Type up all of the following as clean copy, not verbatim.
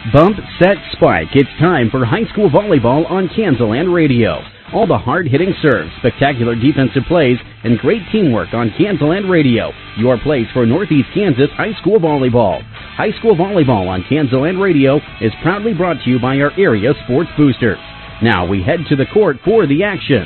Bump, set, spike. It's time for high school volleyball on Kansaland Radio. All the hard-hitting serves, spectacular defensive plays, and great teamwork on Kansaland Radio. Your place for Northeast Kansas high school volleyball. High school volleyball on Kansaland Radio is proudly brought to you by our area sports boosters. Now we head to the court for the action.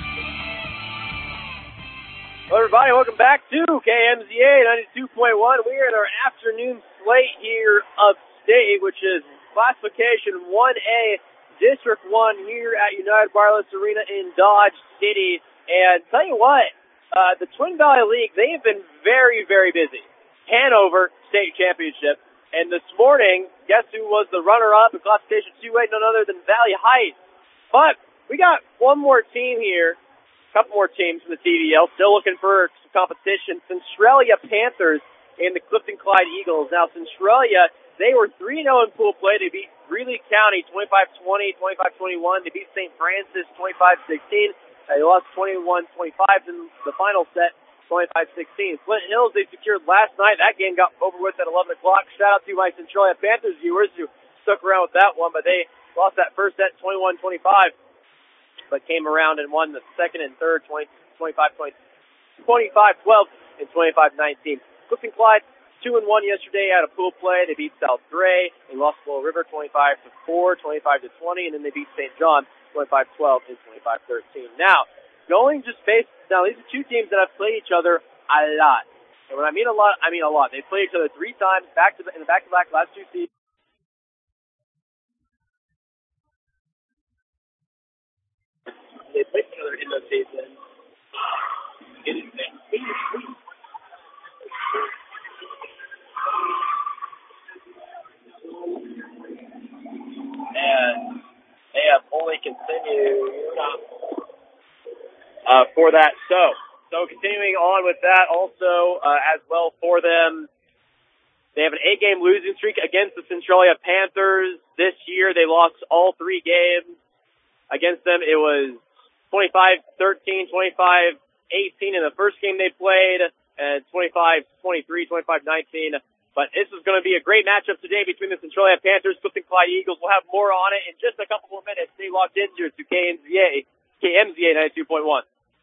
Hello, everybody. Welcome back to KMZA 92.1. We are in our afternoon slate here upstate, which is Classification 1A, District 1 here at United Wireless Arena in Dodge City. And tell you what, the Twin Valley League, they have been very, very busy. Hanover State Championship. And this morning, guess who was the runner-up in Classification 2A? None other than Valley Heights. But we got one more team here, a couple more teams from the TVL, still looking for some competition. Centralia Panthers and the Clifton Clyde Eagles. Now, Centralia, they were 3-0 in pool play. They beat Greeley County 25-20, 25-21. They beat St. Francis 25-16. They lost 21-25 in the final set, 25-16. Flint Hills, they secured last night. That game got over with at 11 o'clock. Shout out to my Centralia Panthers viewers who stuck around with that one, but they lost that first set 21-25, but came around and won the second and third 25-12 and 25-19. Clifton Clyde 2-1 yesterday out of pool play. They beat South Gray. They lost Little River 25-4, 25-20, and then they beat St. John 25-12 and 25-13. Now, these are two teams that have played each other a lot. And when I mean a lot, I mean a lot. They played each other 3 times in the back-to-back last 2 seasons. They played each other in those seasons. And they have only continued for that. So continuing on with that also as well for them, they have an 8-game losing streak against the Centralia Panthers. This year they lost all 3 games. Against them it was 25-13, 25-18 in the first game they played, and 25-23, 25-19. But this is going to be a great matchup today between the Centralia Panthers, Clifton Clyde Eagles. We'll have more on it in just a couple more minutes. Stay locked in here to KMZA 92.1.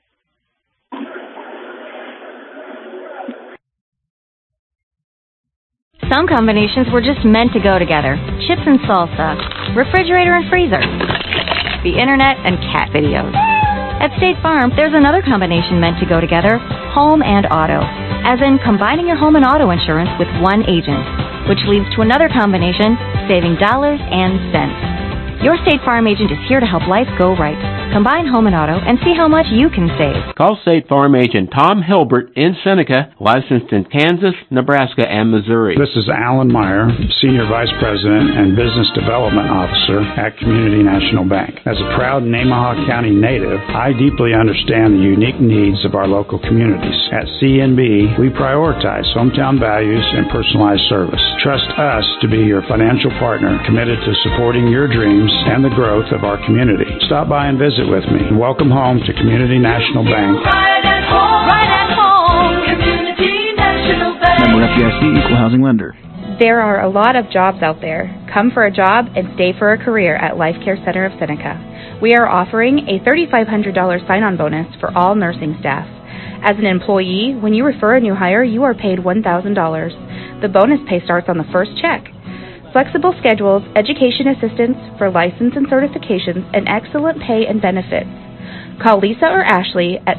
Some combinations were just meant to go together. Chips and salsa, refrigerator and freezer, the internet and cat videos. At State Farm, there's another combination meant to go together, home and auto. As in combining your home and auto insurance with one agent, which leads to another combination, saving dollars and cents. Your State Farm agent is here to help life go right. Combine home and auto and see how much you can save. Call State Farm agent Tom Hilbert in Seneca, licensed in Kansas, Nebraska, and Missouri. This is Alan Meyer, Senior Vice President and Business Development Officer at Community National Bank. As a proud Nemaha County native, I deeply understand the unique needs of our local communities. At CNB, we prioritize hometown values and personalized service. Trust us to be your financial partner, committed to supporting your dreams and the growth of our community. Stop by and visit with me. Welcome home to Community National Bank. Right at home, right at home. Community National Bank. Member FDIC, Equal Housing Lender. There are a lot of jobs out there. Come for a job and stay for a career at Life Care Center of Seneca. We are offering a $3,500 sign-on bonus for all nursing staff. As an employee, when you refer a new hire, you are paid $1,000. The bonus pay starts on the first check. Flexible schedules, education assistance for license and certifications, and excellent pay and benefits. Call Lisa or Ashley at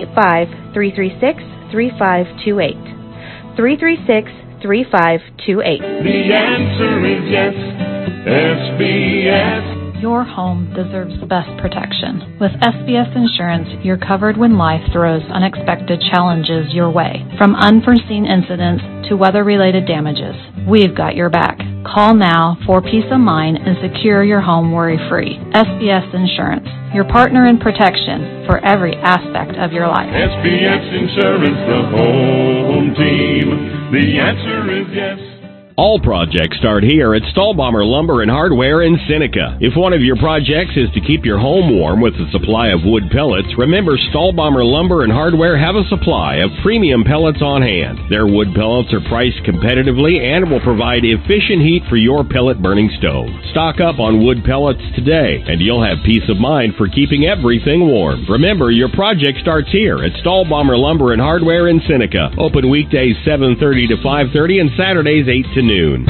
785-336-3528. 336-3528. The answer is yes, SBS. Your home deserves the best protection. With SBS Insurance, you're covered when life throws unexpected challenges your way. From unforeseen incidents to weather-related damages, we've got your back. Call now for peace of mind and secure your home worry-free. SBS Insurance, your partner in protection for every aspect of your life. SBS Insurance, the home team. The answer is yes. All projects start here at Stahlbomber Lumber and Hardware in Seneca. If one of your projects is to keep your home warm with a supply of wood pellets, remember Stahlbomber Lumber and Hardware have a supply of premium pellets on hand. Their wood pellets are priced competitively and will provide efficient heat for your pellet burning stove. Stock up on wood pellets today, and you'll have peace of mind for keeping everything warm. Remember, your project starts here at Stahlbomber Lumber and Hardware in Seneca. Open weekdays 7:30 to 5:30 and Saturdays 8 to noon.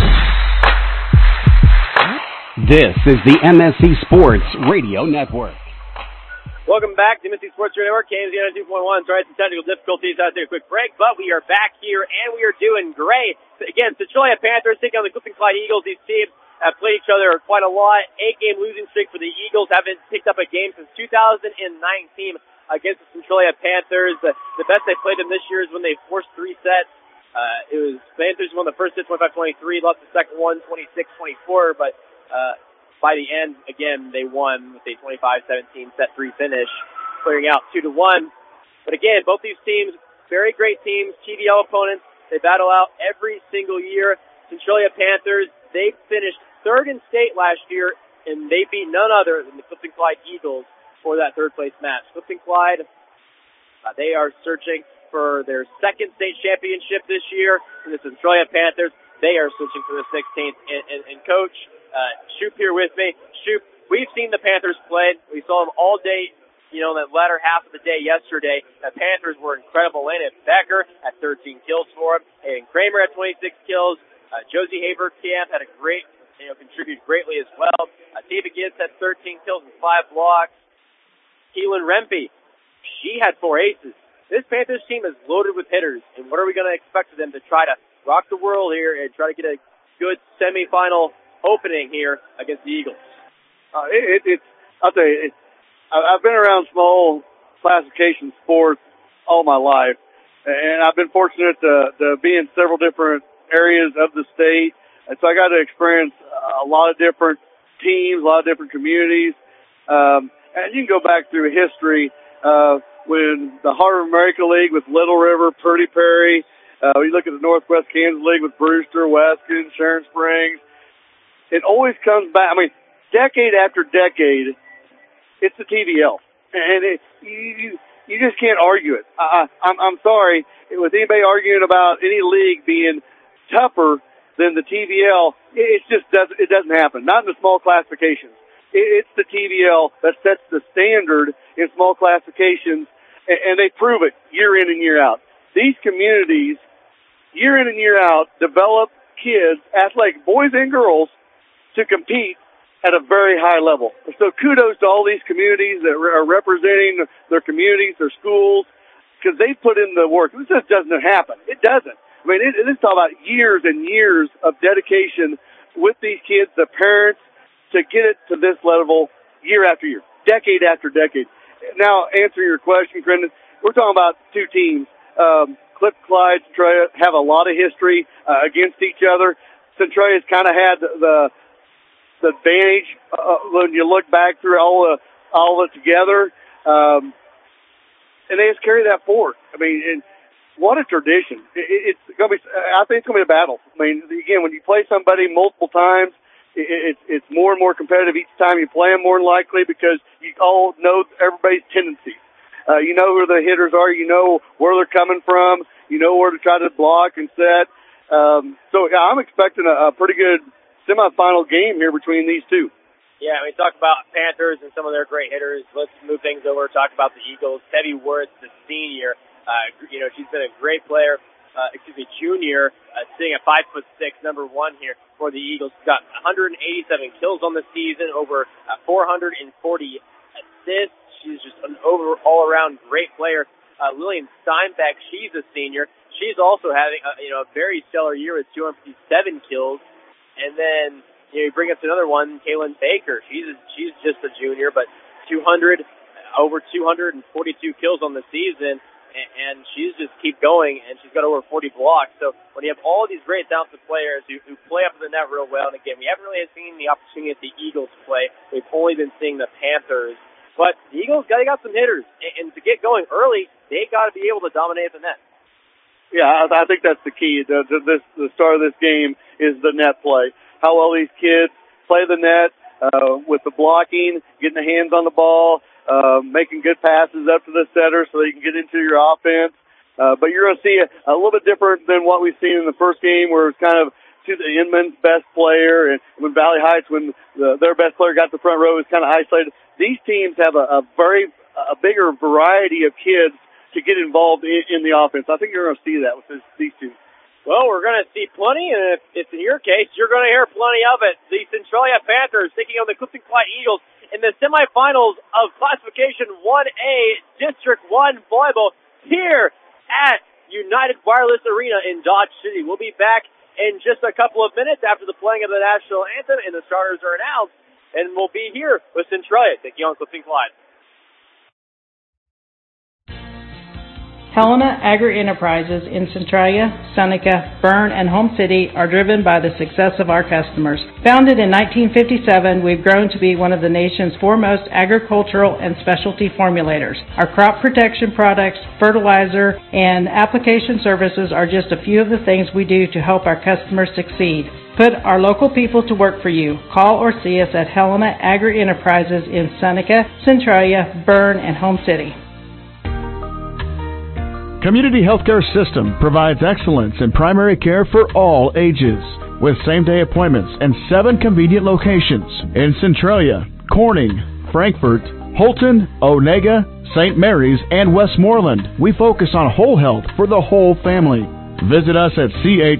This is the MSC Sports Radio Network. Welcome back to MSC Sports Radio Network, KMZ 92.1. Sorry, some technical difficulties. I had to take a quick break, but we are back here, and we are doing great. Again, Centralia Panthers taking on the Clifton Clyde Eagles. These teams have played each other quite a lot. 8-game losing streak for the Eagles. Haven't picked up a game since 2019 against the Centralia Panthers. The best they played them this year is when they forced 3 sets. It was Panthers won the first set 25-23, lost the second one 26-24, but by the end, again, they won with a 25-17 set 3 finish, clearing out 2-1. But again, both these teams, very great teams, TVL opponents. They battle out every single year. Centralia Panthers, they finished 3rd in state last year, and they beat none other than the Clifton Clyde Eagles for that 3rd place match. Clifton Clyde, they are searching for their 2nd state championship this year. And the Centralia Panthers, they are searching for the 16th. And Coach Shoop here with me. Shoop, we've seen the Panthers play. We saw them all day, in that latter half of the day yesterday. The Panthers were incredible. Landon Becker had 13 kills for him. Aiden Kramer had 26 kills. Josie Haberkamp had a great, contributed greatly as well. David Gibbs had 13 kills and 5 blocks. Keelan Rempe, she had 4 aces. This Panthers team is loaded with hitters, and what are we going to expect of them to try to rock the world here and try to get a good semifinal opening here against the Eagles? I'll tell you, I've been around small classification sports all my life, and I've been fortunate to be in several different areas of the state, and so I got to experience a lot of different teams, a lot of different communities, and you can go back through history. When the Heart of America League with Little River, Purdy Perry, you look at the Northwest Kansas League with Brewster, Weston, Sharon Springs, it always comes back. Decade after decade, it's the TVL. And you just can't argue it. I'm sorry, with anybody arguing about any league being tougher than the TVL, it doesn't happen. Not in the small classifications. It's the TVL that sets the standard in small classifications, and they prove it year in and year out. These communities, year in and year out, develop kids, athletic boys and girls, to compete at a very high level. So kudos to all these communities that are representing their communities, their schools, because they put in the work. This just doesn't happen. It doesn't. It's all about years and years of dedication with these kids, the parents, to get it to this level year after year, decade after decade. Now, answering your question, Brendan, we're talking about 2 teams. Clifton Clyde, Centralia have a lot of history against each other. Centralia's kind of had the advantage when you look back through all of it together, and they just carry that forward. And what a tradition! It's going to be. I think it's going to be a battle. Again, when you play somebody multiple times, it's more and more competitive each time you play them, more than likely, because you all know everybody's tendencies. You know who the hitters are. You know where they're coming from. You know where to try to block and set. So I'm expecting a pretty good semifinal game here between these 2. Yeah, we talk about Panthers and some of their great hitters. Let's move things over and talk about the Eagles. Tevye Worth, the senior, she's been a great player. Junior, sitting at 5'6", number 1 here for the Eagles. She's got 187 kills on the season, over 440 assists. She's just an all-around great player. Lillian Steinbeck, she's a senior. She's also having a very stellar year with 257 kills. And then you bring up another one, Kaylin Baker. She's just a junior, but over 242 kills on the season. And she's just keep going, and she's got over 40 blocks. So when you have all these great talented players who play up in the net real well, and again, we haven't really seen the opportunity at the Eagles play. We've only been seeing the Panthers. But the Eagles, they got some hitters, and to get going early, they got to be able to dominate the net. Yeah, I think that's the key. The start of this game is the net play. How well these kids play the net with the blocking, getting the hands on the ball, making good passes up to the setter so they can get into your offense. But you're going to see a little bit different than what we've seen in the first game, where it's kind of to the Inman's best player, and when Valley Heights, when their best player got the front row, is kind of isolated. These teams have a bigger variety of kids to get involved in the offense. I think you're going to see that with these two. Well, we're going to see plenty, and if it's in your case, you're going to hear plenty of it. The Centralia Panthers taking on the Clifton Clyde Eagles in the semifinals of Classification 1A District 1 volleyball here at United Wireless Arena in Dodge City. We'll be back in just a couple of minutes after the playing of the national anthem and the starters are announced, and we'll be here with Centralia taking on Clifton Clyde. Helena Agri-Enterprises in Centralia, Seneca, Berne, and Home City are driven by the success of our customers. Founded in 1957, we've grown to be one of the nation's foremost agricultural and specialty formulators. Our crop protection products, fertilizer, and application services are just a few of the things we do to help our customers succeed. Put our local people to work for you. Call or see us at Helena Agri-Enterprises in Seneca, Centralia, Berne, and Home City. Community Healthcare System provides excellence in primary care for all ages, with same-day appointments and 7 convenient locations in Centralia, Corning, Frankfort, Holton, Onega, St. Mary's, and Westmoreland. We focus on whole health for the whole family. Visit us at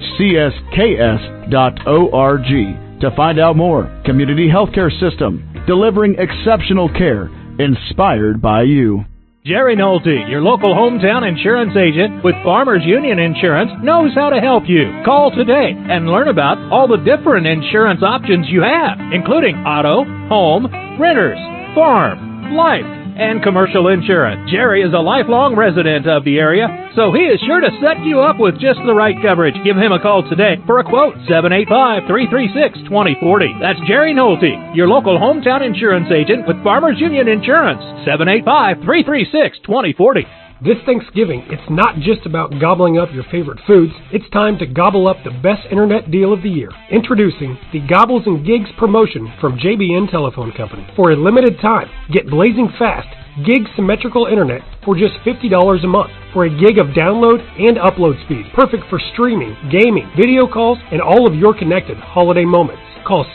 chcsks.org to find out more. Community Healthcare System, delivering exceptional care inspired by you. Jerry Nolte, your local hometown insurance agent with Farmers Union Insurance, knows how to help you. Call today and learn about all the different insurance options you have, including auto, home, renters, farm, life, and commercial insurance. Jerry is a lifelong resident of the area, so he is sure to set you up with just the right coverage. Give him a call today for a quote, 785-336-2040. That's Jerry Nolte, your local hometown insurance agent with Farmers Union Insurance, 785-336-2040. This Thanksgiving, it's not just about gobbling up your favorite foods. It's time to gobble up the best internet deal of the year. Introducing the Gobbles and Gigs promotion from JBN Telephone Company. For a limited time, get blazing fast gig symmetrical internet for just $50 a month for a gig of download and upload speed. Perfect for streaming, gaming, video calls, and all of your connected holiday moments. Call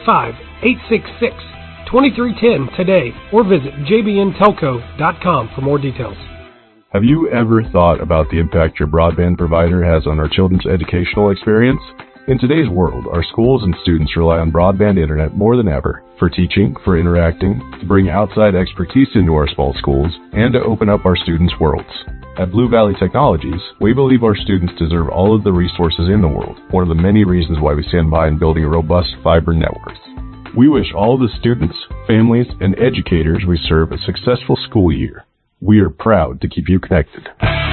785-866-2310 today or visit jbntelco.com for more details. Have you ever thought about the impact your broadband provider has on our children's educational experience? In today's world, our schools and students rely on broadband internet more than ever for teaching, for interacting, to bring outside expertise into our small schools, and to open up our students' worlds. At Blue Valley Technologies, we believe our students deserve all of the resources in the world, one of the many reasons why we stand by in building robust fiber networks. We wish all the students, families, and educators we serve a successful school year. We are proud to keep you connected.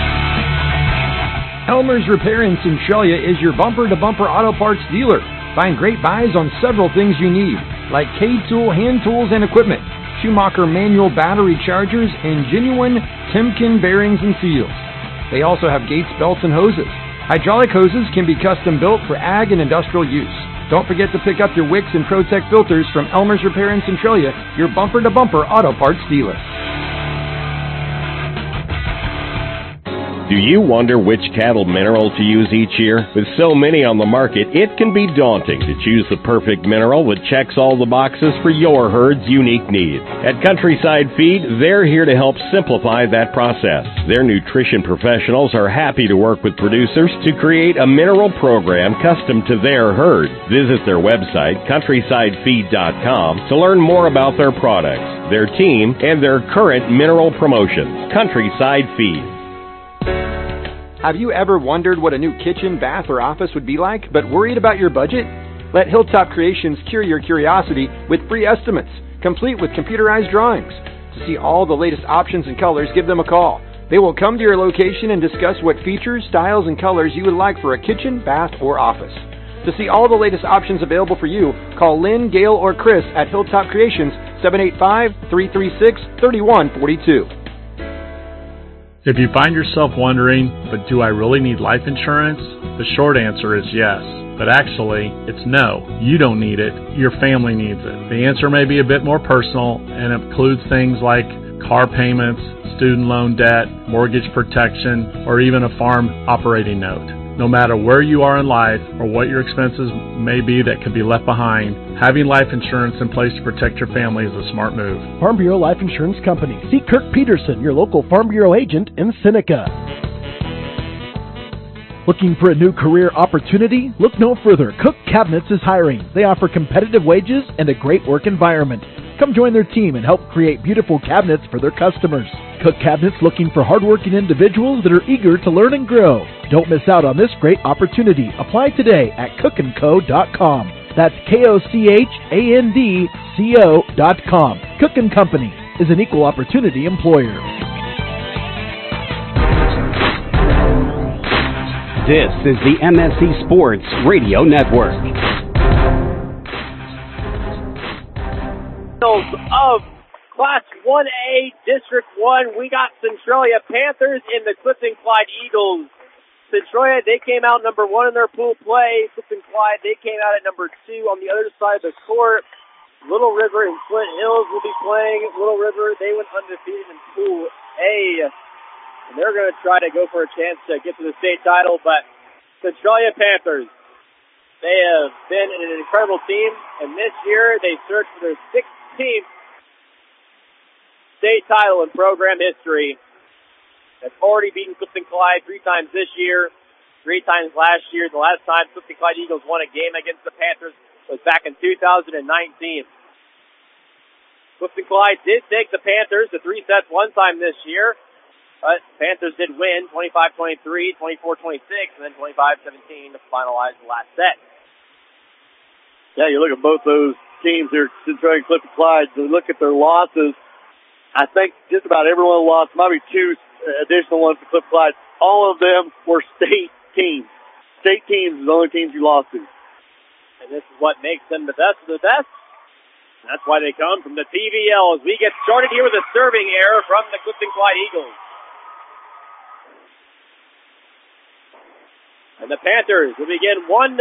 Elmer's Repair in Centralia is your bumper-to-bumper auto parts dealer. Find great buys on several things you need, like K-Tool hand tools and equipment, Schumacher manual battery chargers, and genuine Timken bearings and seals. They also have Gates belts and hoses. Hydraulic hoses can be custom built for ag and industrial use. Don't forget to pick up your Wix and ProTech filters from Elmer's Repair in Centralia, your bumper-to-bumper auto parts dealer. Do you wonder which cattle mineral to use each year? With so many on the market, it can be daunting to choose the perfect mineral that checks all the boxes for your herd's unique needs. At Countryside Feed, they're here to help simplify that process. Their nutrition professionals are happy to work with producers to create a mineral program custom to their herd. Visit their website, countrysidefeed.com, to learn more about their products, their team, and their current mineral promotions. Countryside Feed. Have you ever wondered what a new kitchen, bath, or office would be like, but worried about your budget? Let Hilltop Creations cure your curiosity with free estimates, complete with computerized drawings. To see all the latest options and colors, give them a call. They will come to your location and discuss what features, styles, and colors you would like for a kitchen, bath, or office. To see all the latest options available for you, call Lynn, Gail, or Chris at Hilltop Creations, 785-336-3142. If you find yourself wondering, but do I really need life insurance? The short answer is yes. But actually, it's no. You don't need it. Your family needs it. The answer may be a bit more personal and includes things like car payments, student loan debt, mortgage protection, or even a farm operating note. No matter where you are in life or what your expenses may be that could be left behind, having life insurance in place to protect your family is a smart move. Farm Bureau Life Insurance Company. See Kirk Peterson, your local Farm Bureau agent in Seneca. Looking for a new career opportunity? Look no further. Cook Cabinets is hiring. They offer competitive wages and a great work environment. Come join their team and help create beautiful cabinets for their customers. Cook Cabinets looking for hardworking individuals that are eager to learn and grow. Don't miss out on this great opportunity. Apply today at cookandco.com. That's KOCHANDCO.com. Cook & Company is an equal opportunity employer. This is the MSC Sports Radio Network. Of Class 1A District 1, we got Centralia Panthers and the Clifton Clyde Eagles. Centralia, they came out number 1 in their pool play. Clifton Clyde, they came out at number 2 on the other side of the court. Little River and Flint Hills will be playing. Little River, they went undefeated in Pool A. And they're going to try to go for a chance to get to the state title, but Centralia Panthers, they have been an incredible team, and this year they searched for their 16th state title in program history. That's already beaten Clifton Clyde 3 times this year, 3 times last year. The last time Clifton Clyde Eagles won a game against the Panthers was back in 2019. Clifton Clyde did take the Panthers to 3 sets one time this year, but Panthers did win 25-23, 24-26, and then 25-17 to finalize the last set. Yeah, you look at both those teams here, Centralia and Clifton Clyde, you look at their losses. I think just about everyone lost, maybe 2 additional ones for Clifton Clyde. All of them were state teams. State teams is the only teams you lost to. And this is what makes them the best of the best. And that's why they come from the TVL as we get started here with a serving error from the Clifton Clyde Eagles. And the Panthers will begin 1-0.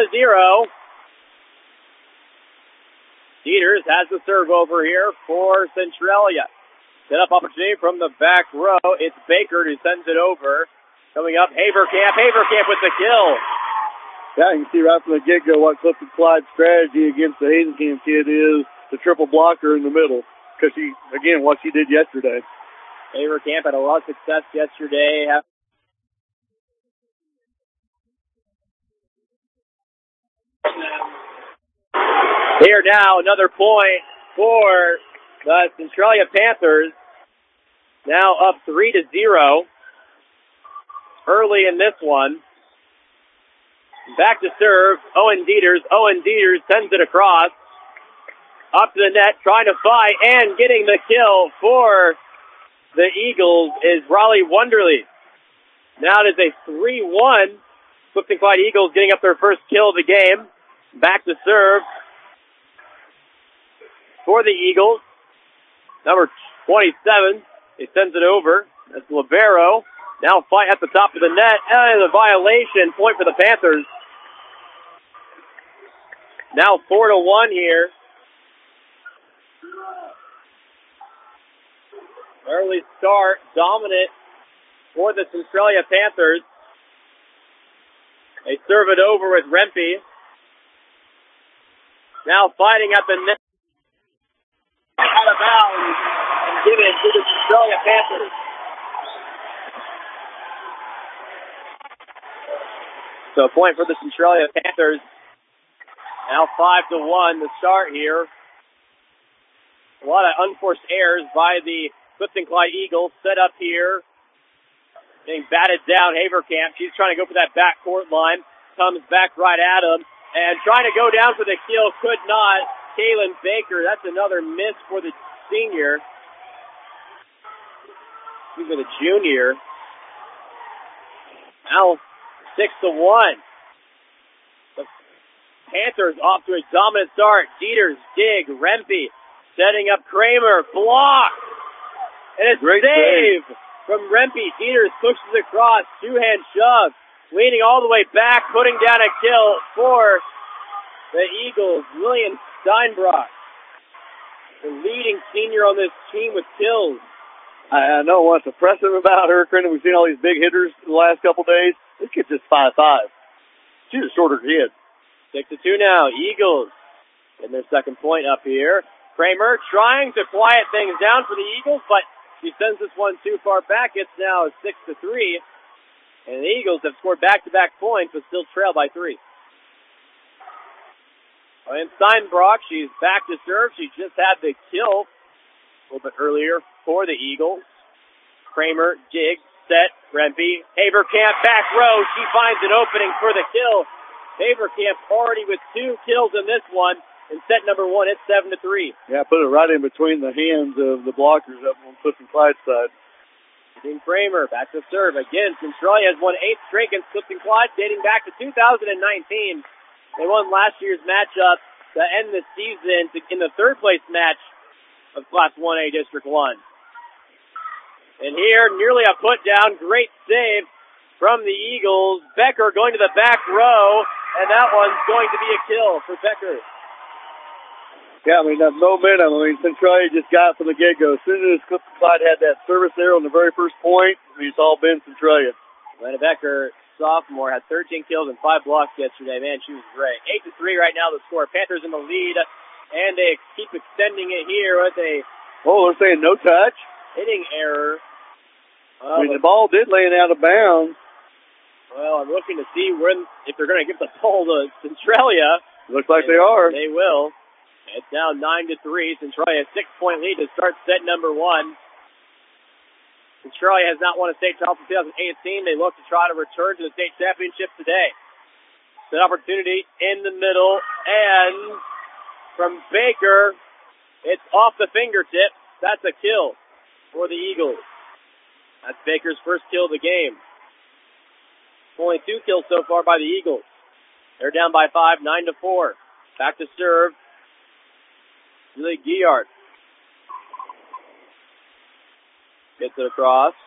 Dieters has the serve over here for Centralia. Set up opportunity from the back row. It's Baker who sends it over. Coming up, Haverkamp. Haverkamp with the kill. Yeah, you can see right from the get-go what Clifton Clyde's strategy against the Hazenkamp kid is the triple blocker in the middle. Because she, again, what she did yesterday. Haverkamp had a lot of success yesterday. Here now, another point for the Centralia Panthers. Now up 3-0. Early in this one. Back to serve, Owen Dieters. Owen Dieters sends it across. Up to the net, trying to fight, and getting the kill for the Eagles is Raleigh Wonderly. Now it is a 3-1. Clifton Clyde Eagles getting up their first kill of the game. Back to serve for the Eagles. Number 27, he sends it over. That's Libero. Now fight at the top of the net, and a violation, point for the Panthers. Now 4-1 here. Early start, dominant for the Centralia Panthers. They serve it over with Rempe. Now fighting at the net. Out of bounds and given to the Centralia Panthers. So a point for the Centralia Panthers. Now 5-1 to start here. A lot of unforced errors by the Clifton Clyde Eagles. Set up here. Being batted down, Haverkamp. She's trying to go for that backcourt line. Comes back right at him. And trying to go down for the kill. Could not. Kaylin Baker. That's another miss for the senior. For the junior. Now 6-1. The Panthers off to a dominant start. Dieters, dig, Rempe, setting up Kramer, block, and it's saved from Rempe. Peters pushes across, two-hand shove, leaning all the way back, putting down a kill for the Eagles. Lillian Steinbrock, the leading senior on this team with kills. I know what's impressive about her, Kristen. We've seen all these big hitters the last couple days. This kid's just 5'5". She's a shorter kid. 6-2 now. Eagles in their second point up here. Kramer trying to quiet things down for the Eagles, but she sends this one too far back. It's now 6-3. And the Eagles have scored back-to-back points, but still trail by 3. And Steinbrock, she's back to serve. She just had the kill a little bit earlier for the Eagles. Kramer, jig, set, Rempe. Haverkamp back row. She finds an opening for the kill. Haverkamp already with 2 kills in this one. And set number 1, it's 7-3. Yeah, put it right in between the hands of the blockers up on Clifton Clyde's side. Dean Kramer back to serve. Again, Centralia has won 8 straight against Clifton Clyde dating back to 2019. They won last year's matchup to end the season in the third-place match of Class 1A District 1. And here, nearly a put-down. Great save from the Eagles. Becker going to the back row, and that one's going to be a kill for Becker. Yeah, I mean, that momentum, Centralia just got from the get-go. As soon as Clifton Clyde had that service there on the very first point, it's all been Centralia. Lena Becker, sophomore, had 13 kills and 5 blocks yesterday. Man, she was great. 8-3 right now the score. Panthers in the lead, and they keep extending it here with a... Oh, they're saying no touch? Hitting error. The ball did lay out of bounds. Well, I'm looking to see if they're going to give the ball to Centralia. Looks like they are. They will. It's now 9-3. Centralia a 6-point lead to start set number 1. Centralia has not won a state title since 2018. They look to try to return to the state championship today. An opportunity in the middle, and from Baker, it's off the fingertips. That's a kill for the Eagles. That's Baker's first kill of the game. Only 2 kills so far by the Eagles. They're down by 5, 9-4. Back to serve. Julie Guillard. Gets it across.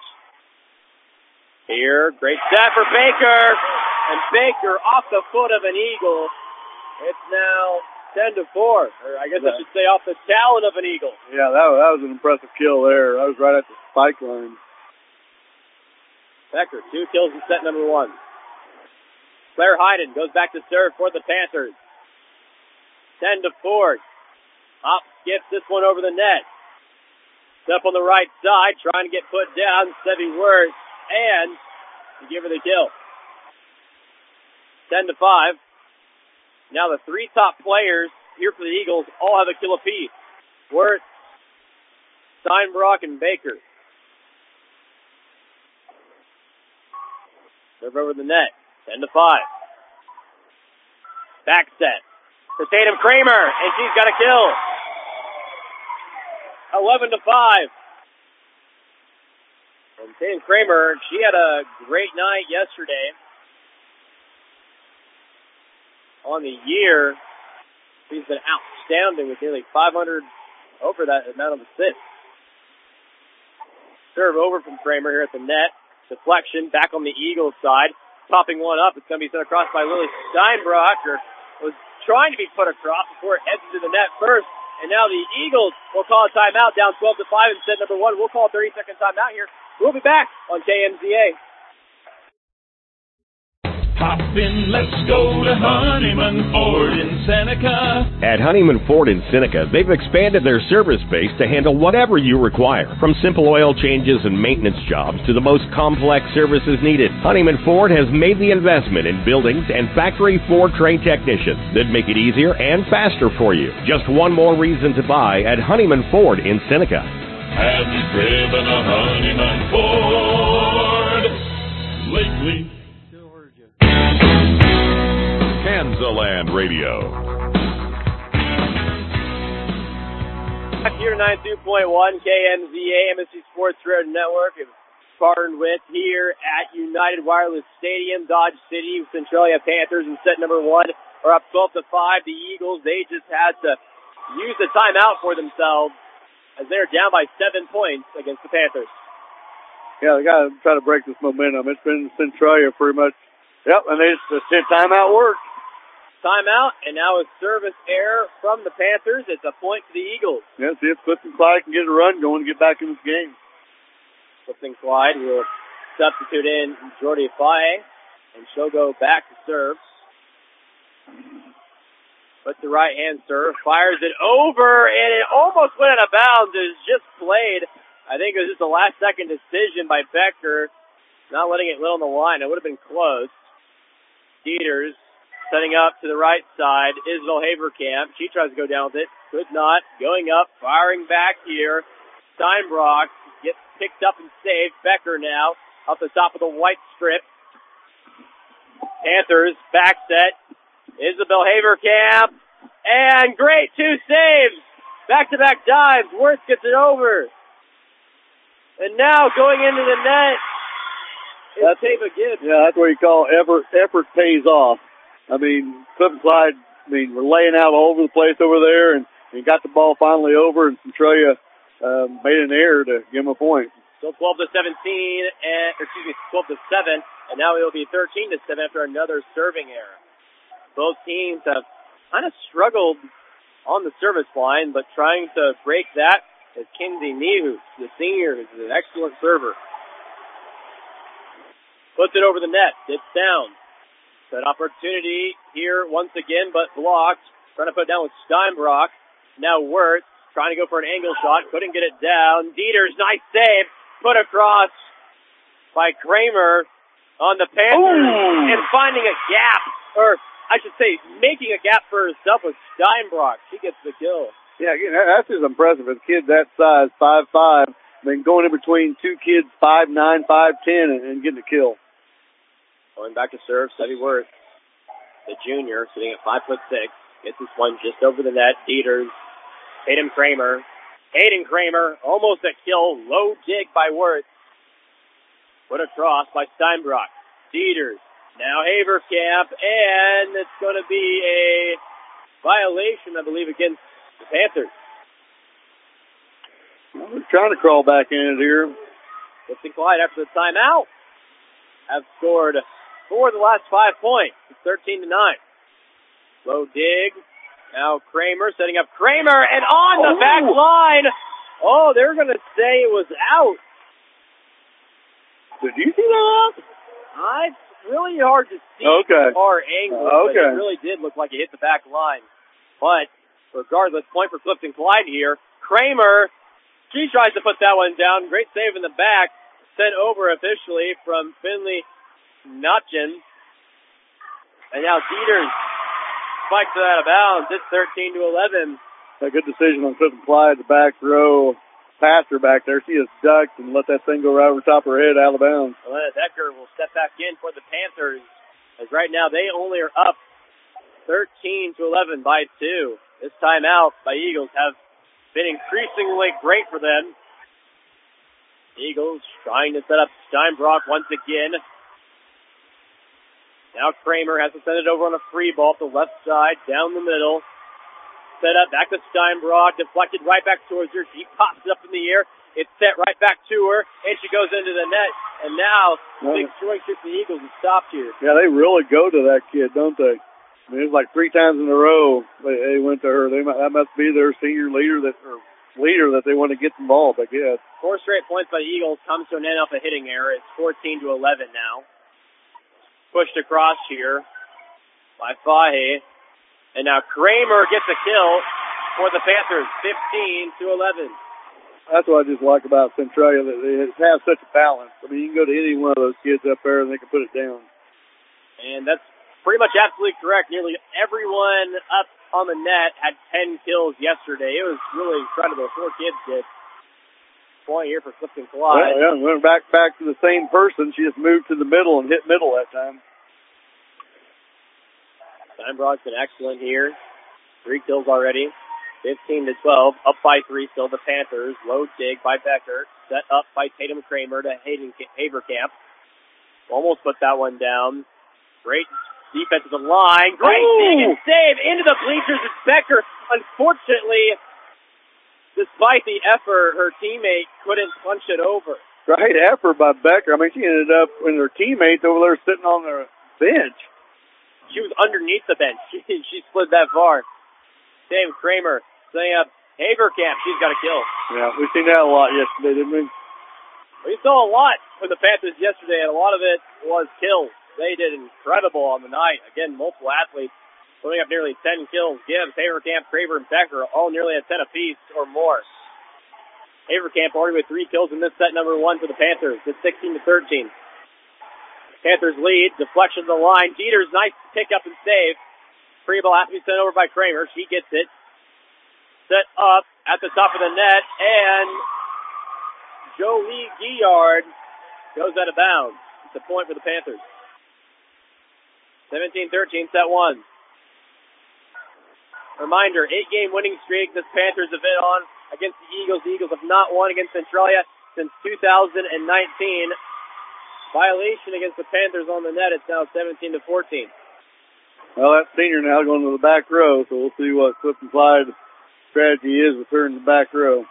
Here, great set for Baker. And Baker off the foot of an Eagle. It's now 10-4. Or I guess I should say off the talon of an Eagle. Yeah, that was an impressive kill there. That was right at the spike line. Becker, 2 kills in set number 1. Claire Hyden goes back to serve for the Panthers. 10-4. Hop skips this one over the net. Step on the right side, trying to get put down. Sevi Wirtz, and to give her the kill. 10-5. Now the 3 top players here for the Eagles all have a kill apiece. Wirtz, Steinbrock, and Baker. Serve over the net. 10-5. Back set for Tatum Kramer, and she's got a kill. 11-5. And Tatum Kramer, she had a great night yesterday. On the year, she's been outstanding with nearly 500 over that amount of assists. Serve over from Kramer here at the net. Deflection back on the Eagles side. Popping one up. It's going to be sent across by Lily Steinbrock, or was trying to be put across before it heads into the net first. And now the Eagles will call a timeout down 12-5 in set number 1. We'll call a 30-second timeout here. We'll be back on KMZA. Hop in, let's go to Honeyman Ford in Seneca. At Honeyman Ford in Seneca, they've expanded their service base to handle whatever you require, from simple oil changes and maintenance jobs to the most complex services needed. Honeyman Ford has made the investment in buildings and factory Ford trained technicians that make it easier and faster for you. Just one more reason to buy at Honeyman Ford in Seneca. Have you driven a Honeyman Ford lately? Kansaland Radio. Back here to 92.1 KMZA, MSC Sports Radio Network, and partnered with here at United Wireless Stadium, Dodge City, Centralia Panthers in set number 1 are up 12-5. The Eagles, they just had to use the timeout for themselves as they're down by 7 points against the Panthers. Yeah, they got to try to break this momentum. It's been Centralia pretty much. Yep, and they just sent timeout work. Timeout, and now a service error from the Panthers. It's a point to the Eagles. Yeah, see if Clifton Clyde can get a run going to get back in this game. Clifton Clyde will substitute in Jordy Faye, and she'll go back to serve. With the right-hand serve, fires it over, and it almost went out of bounds. It was just played. I think it was just a last-second decision by Becker, not letting it land on the line. It would have been close. Dieters setting up to the right side. Isabel Haverkamp. She tries to go down with it. Could not. Going up, firing back here. Steinbrock gets picked up and saved. Becker now up the top of the white strip. Panthers back set. Isabel Haverkamp. And great 2 saves. Back-to-back dives. Worth gets it over. And now going into the net is Tava Gibbs. Yeah, that's what you call effort pays off. I mean, Clifton Clyde, we're laying out all over the place over there and got the ball finally over, and Centralia made an error to give them a point. So 12-17, 12-7, and now it will be 13-7 after another serving error. Both teams have kind of struggled on the service line, but trying to break that is Kinsey Nehus, the senior, who's an excellent server. Puts it over the net. It's down. That opportunity here once again, but blocked. Trying to put it down with Steinbrock. Now Wirtz trying to go for an angle shot. Couldn't get it down. Dieters, nice save. Put across by Kramer on the Panthers. And finding a gap, or I should say making a gap for herself with Steinbrock. She gets the kill. Yeah, again, that's just impressive. A kid that size, 5'5", going in between two kids 5'9", 5'10", and getting a kill. Going back to serve, Sevy Wirtz, the junior, sitting at 5'6", gets this one just over the net. Dieters, Hayden Kramer, almost a kill. Low dig by Wirtz. Put across by Steinbrock. Dieters, now Haverkamp, and it's going to be a violation, I believe, against the Panthers. Well, we're trying to crawl back in it here. Clifton Clyde, after the timeout, have scored 4 of the last 5 points. It's 13-9. Low dig. Now Kramer setting up Kramer, and on the back line. Oh, they're going to say it was out. Did you see that? It's really hard to see from our angle, but it really did look like it hit the back line. But regardless, point for Clifton Clyde here. Kramer, she tries to put that one down. Great save in the back. Sent over officially from Finley Notchin. And now Dieters spikes it out of bounds. It's 13-11. A good decision on Clifton Clyde, the back row. Passer back there. She just ducked and let that thing go right over top of her head out of bounds. Alana Decker will step back in for the Panthers, as right now they only are up 13-11 by 2. This timeout by Eagles have been increasingly great for them. Eagles trying to set up Steinbrock once again. Now Kramer has to send it over on a free ball to the left side, down the middle. Set up, back to Steinbrock, deflected right back towards her. She pops it up in the air. It's set right back to her, and she goes into the net. And now, big throwing shoot for the Eagles is stopped here. Yeah, they really go to that kid, don't they? I mean, it's like 3 times in a row they went to her. That must be their senior leader that they want to get involved, I guess. 4 straight points by the Eagles comes to an end off a hitting error. It's 14-11 now. Pushed across here by Fahe. And now Kramer gets a kill for the Panthers, 15-11. That's what I just like about Centralia, that they have such a balance. I mean, you can go to any one of those kids up there and they can put it down. And that's pretty much absolutely correct. Nearly everyone up on the net had 10 kills yesterday. It was really incredible. 4 kids did. Point here for Clifton Clyde. Well, yeah, went back to the same person. She just moved to the middle and hit middle that time. Steinbrock's been excellent here. 3 kills already. 15-12. Up by 3 still the Panthers. Low dig by Becker. Set up by Tatum Kramer to Haverkamp. Almost put that one down. Great defense of the line. Great dig and save into the bleachers. It's Becker. Unfortunately, despite the effort, her teammate couldn't punch it over. Great effort by Becker. I mean, she ended up with her teammates over there sitting on the bench. She was underneath the bench. She slid that far. Sam Kramer setting up Haverkamp. She's got a kill. Yeah, we've seen that a lot yesterday, didn't we? We saw a lot from the Panthers yesterday, and a lot of it was kills. They did incredible on the night. Again, multiple athletes putting up nearly 10 kills. Gibbs, Haverkamp, Craver, and Becker all nearly at 10 apiece or more. Haverkamp already with 3 kills in this set, number 1 for the Panthers. It's 16-13. Panthers lead. Deflection to the line. Dieters, nice pick up and save. Free ball has to be sent over by Kramer. She gets it. Set up at the top of the net, and Jolie Guillard goes out of bounds. It's a point for the Panthers. 17-13, set 1. Reminder, 8-game winning streak this Panthers have been on against the Eagles. The Eagles have not won against Centralia since 2019. Violation against the Panthers on the net. It's now 17-14. Well, that senior now going to the back row, so we'll see what Clifton Clyde's strategy is with her in the back row.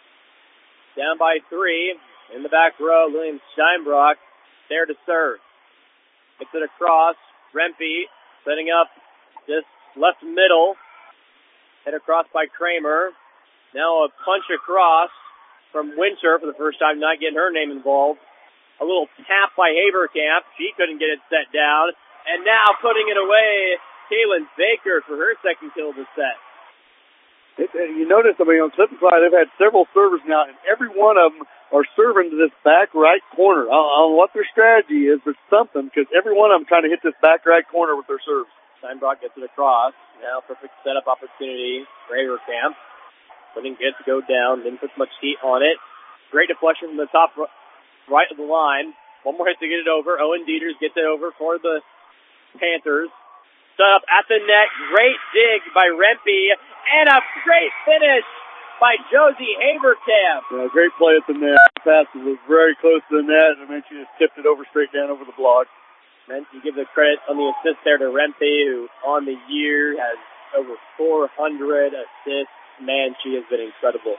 Down by 3 in the back row. William Steinbrock there to serve. Gets it across. Rempe setting up just left middle. Hit across by Kramer. Now a punch across from Winter for the first time, not getting her name involved. A little tap by Haverkamp. She couldn't get it set down. And now putting it away, Kaylin Baker for her second kill of the set. You notice, I mean, on Clifton Clyde, they've had several servers now, and every one of them are serving to this back right corner. I don't know what their strategy is, but something, because every one of them trying to hit this back right corner with their serves. Steinbrock gets it across. Now perfect setup opportunity for Haverkamp. Didn't get to go down, didn't put much heat on it. Great deflection from the top right of the line. One more hit to get it over. Owen Dieters gets it over for the Panthers. Set up at the net. Great dig by Rempe. And a great finish by Josie Haverkamp. Yeah, great play at the net. The pass was very close to the net, and then she just tipped it over straight down over the block. And you give the credit on the assist there to Rempe, who on the year has over 400 assists. Man, she has been incredible.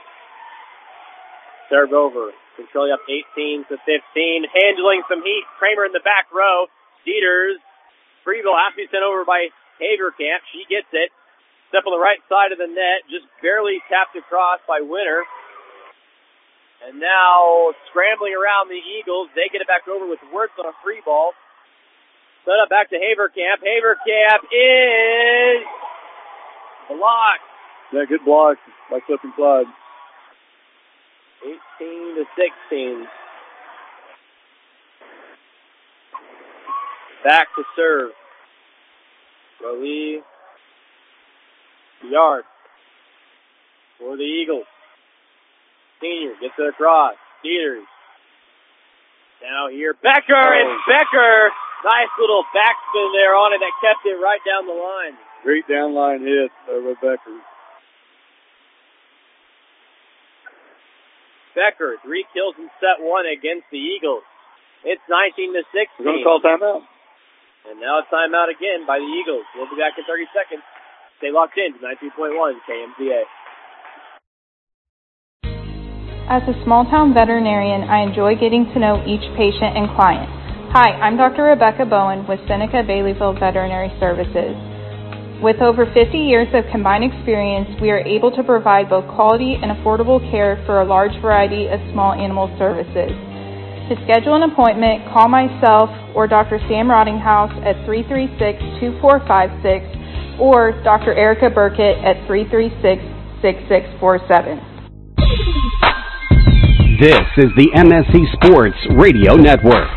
Serve over. Controlling up 18-15. Handling some heat. Kramer in the back row. Dieters. Freeville has to be sent over by Haverkamp. She gets it. Step on the right side of the net. Just barely tapped across by Winter. And now scrambling around the Eagles. They get it back over with Wirtz on a free ball. Set up back to Haverkamp. Haverkamp is blocked. Yeah, good block by Clifton Clyde. 18-16. Back to serve. Jolie Yard for the Eagles. Senior gets it across. Dieters. Now here, Becker, and Becker. Nice little backspin there on it that kept it right down the line. Great downline hit by Becker. Becker, 3 kills in set 1 against the Eagles. It's 19-16. We're going to call timeout. And now a timeout again by the Eagles. We'll be back in 30 seconds. Stay locked in to 19.1 KMZA. As a small-town veterinarian, I enjoy getting to know each patient and client. Hi, I'm Dr. Rebecca Bowen with Seneca Baileyville Veterinary Services. With over 50 years of combined experience, we are able to provide both quality and affordable care for a large variety of small animal services. To schedule an appointment, call myself or Dr. Sam Rottinghouse at 336-2456 or Dr. Erica Burkett at 336-6647. This is the MSC Sports Radio Network.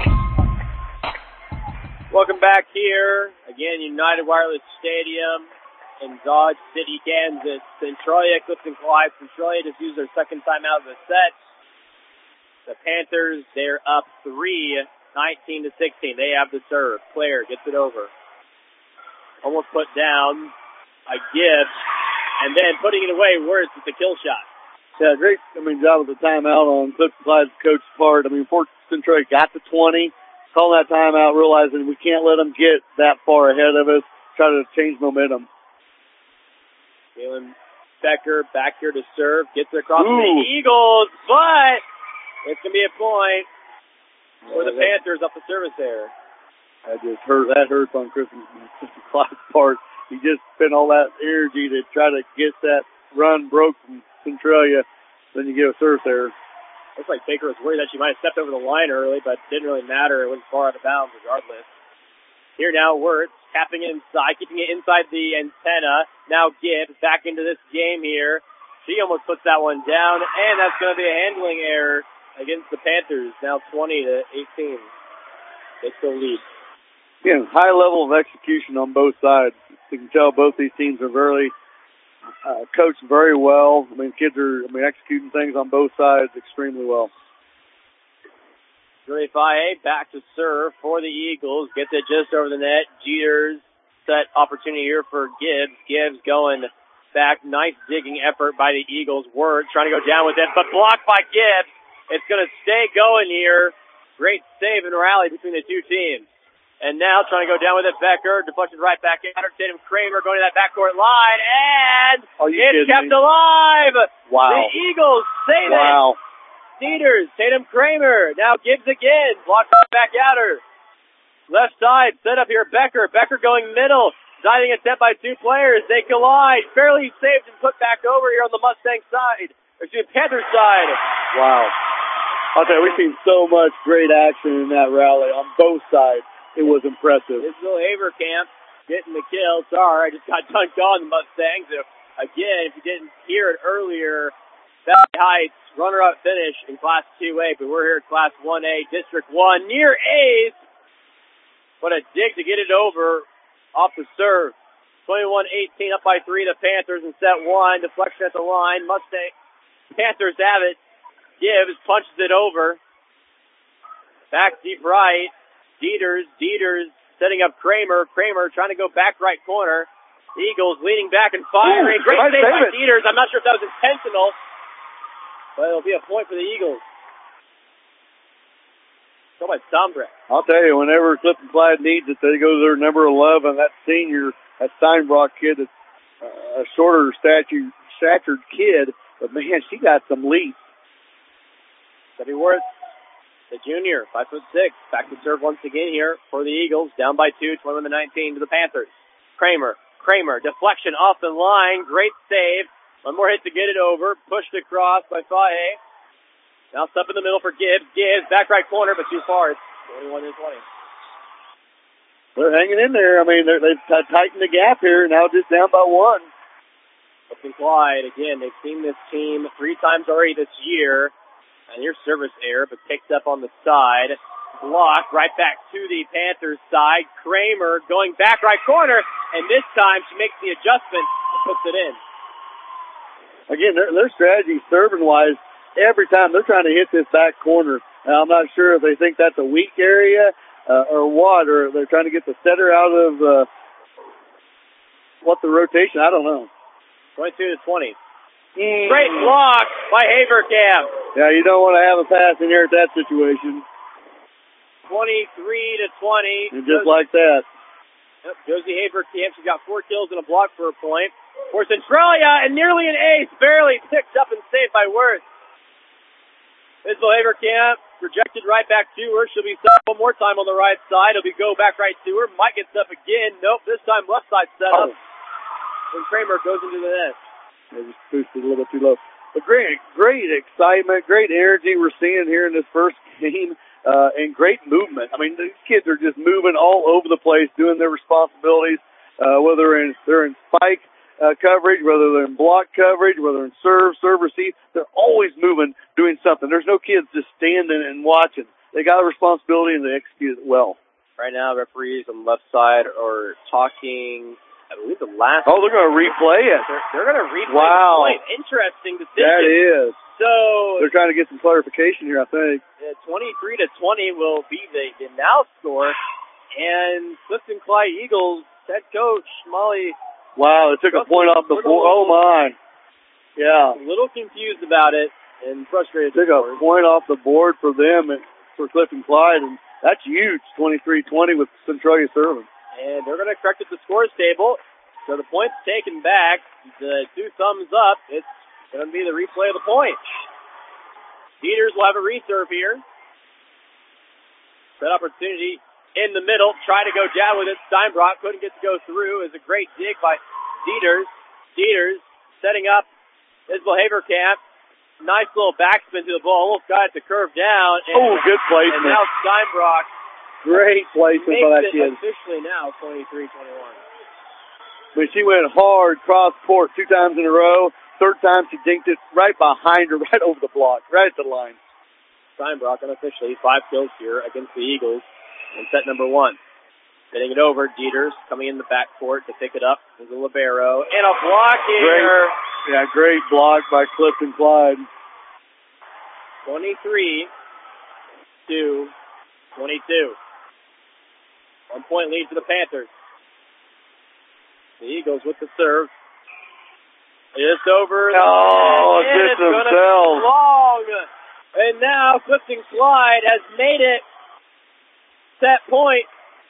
Welcome back here. Again, United Wireless Stadium in Dodge City, Kansas. Centralia, Clifton Clyde. Centralia just used their second time out of the set. The Panthers, they're up 3, 19-16. They have the serve. Claire gets it over. Almost put down by Gibbs. And then putting it away, Wirtz with the kill shot. Yeah, great, job with the timeout on Clifton Clyde's coach's part. Fort Centralia got to 20. Calling that timeout, realizing we can't let them get that far ahead of us, try to change momentum. Galen Becker back here to serve, gets it across to the Eagles, but It's going to be a point for the Panthers up the service there. That hurts on Christian Clyde's part. He just spent all that energy to try to get that run broke from Centralia. Then you get a service error. Looks like Baker was worried that she might have stepped over the line early, but it didn't really matter. It was far out of bounds regardless. Here now, Wirtz tapping it inside, keeping it inside the antenna. Now Gibbs back into this game here. She almost puts that one down, and that's going to be a handling error against the Panthers. Now 20-18. They still lead. Again, high level of execution on both sides. You can tell both these teams are very coached very well. Kids are executing things on both sides extremely well. Julie Faye back to serve for the Eagles. Gets it just over the net. Jeters set opportunity here for Gibbs. Gibbs going back. Nice digging effort by the Eagles. Wirtz trying to go down with it, but blocked by Gibbs. It's going to stay going here. Great save and rally between the two teams. And now trying to go down with it, Becker. Deflected right back at her. Tatum Kramer going to that backcourt line. And it's kept alive. Wow. The Eagles save it. Wow. Cedars, Tatum Kramer. Now Gibbs again. Blocked back at her. Left side. Set up here, Becker. Becker going middle. Diving attempt by two players. They collide. Fairly saved and put back over here on the Mustang side. Panthers side. Wow. I'll tell you, we've seen so much great action in that rally on both sides. It was impressive. Isabel Haverkamp getting the kill. Sorry, I just got dunked on the Mustangs. Again, if you didn't hear it earlier, Valley Heights runner-up finish in Class 2A, but we're here at Class 1A, District 1, near A's. What a dig to get it over off the serve. 21-18 up by 3 to Panthers in set 1. Deflection at the line. Mustang Panthers have it. Gibbs punches it over. Back deep right. Dieters setting up Kramer. Kramer trying to go back right corner. Eagles leaning back and firing. Ooh, great save by Dieters. I'm not sure if that was intentional, but it'll be a point for the Eagles. Go by Sombre. I'll tell you, whenever Clifton Clyde needs it, they go to their number 11. That senior, that Steinbrock kid, that's a shorter statured kid, but man, she got some leap. Debbie Wirtz. The junior, 5'6", back to serve once again here for the Eagles. Down by 2, 21-19 to the Panthers. Kramer, deflection off the line. Great save. One more hit to get it over. Pushed across by Faye. Now step in the middle for Gibbs. Gibbs, back right corner, but too far. It's 21-20. They're hanging in there. They've tightened the gap here. Now just down by 1. Clifton Clyde, again, they've seen this team 3 times already this year. And here's service error, but picked up on the side. Blocked right back to the Panthers side. Kramer going back right corner, and this time she makes the adjustment and puts it in. Again, their strategy serving-wise, every time they're trying to hit this back corner. Now, I'm not sure if they think that's a weak area or what, or they're trying to get the setter out of the rotation. I don't know. 22-20. Great block by Haverkamp. Yeah, you don't want to have a pass in here at that situation. 23-20. And just like that. Yep, Josie Haverkamp, she's got 4 kills and a block for a point. For Centralia, and nearly an ace, barely picked up and saved by Wirtz. Isabel Haverkamp projected right back to her. She'll be set one more time on the right side. It'll be go back right to her. Might get set up again. Nope, this time left side set up. And Kramer goes into the net. They just boosted a little bit too low. But great excitement, great energy we're seeing here in this first game, and great movement. These kids are just moving all over the place, doing their responsibilities, whether they're in spike coverage, whether they're in block coverage, whether they're in serve, receive. They're always moving, doing something. There's no kids just standing and watching. They got a responsibility, and they execute it well. Right now, referees on the left side are talking, I believe the last... Oh, they're going to replay it. They're going to replay wow. the point. Interesting decision. That is. So... They're trying to get some clarification here, I think. 23-20 will be the now score. And Clifton Clyde Eagles head coach, Molly... Wow, they took a point off the board. Oh, my. Yeah. A little confused about it and frustrated. Took a point off the board for them and for Clifton Clyde, and that's huge, 23-20 with Centralia serving. And they're going to correct it to the scores table. So the point's taken back. The 2 thumbs up. It's going to be the replay of the point. Dieters will have a reserve here. That opportunity in the middle. Try to go jab with it. Steinbrock couldn't get to go through. It was a great dig by Dieters. Dieters setting up Isabel Haverkamp. Nice little backspin to the ball. Almost got it to curve down. Good placement. And now Steinbrock. Great placement by that kid. Officially now 23-21. But she went hard cross court 2 times in a row. Third time she dinked it right behind her, right over the block, right at the line. Steinbrock unofficially 5 kills here against the Eagles in set number 1. Getting it over, Dieters coming in the backcourt to pick it up. There's a libero and a block here. Great block by Clifton Clyde. 23-22. 1 point lead for the Panthers. The Eagles with the serve. Just over. Just it's going to be long. And now Clifton Clyde has made it. Set point.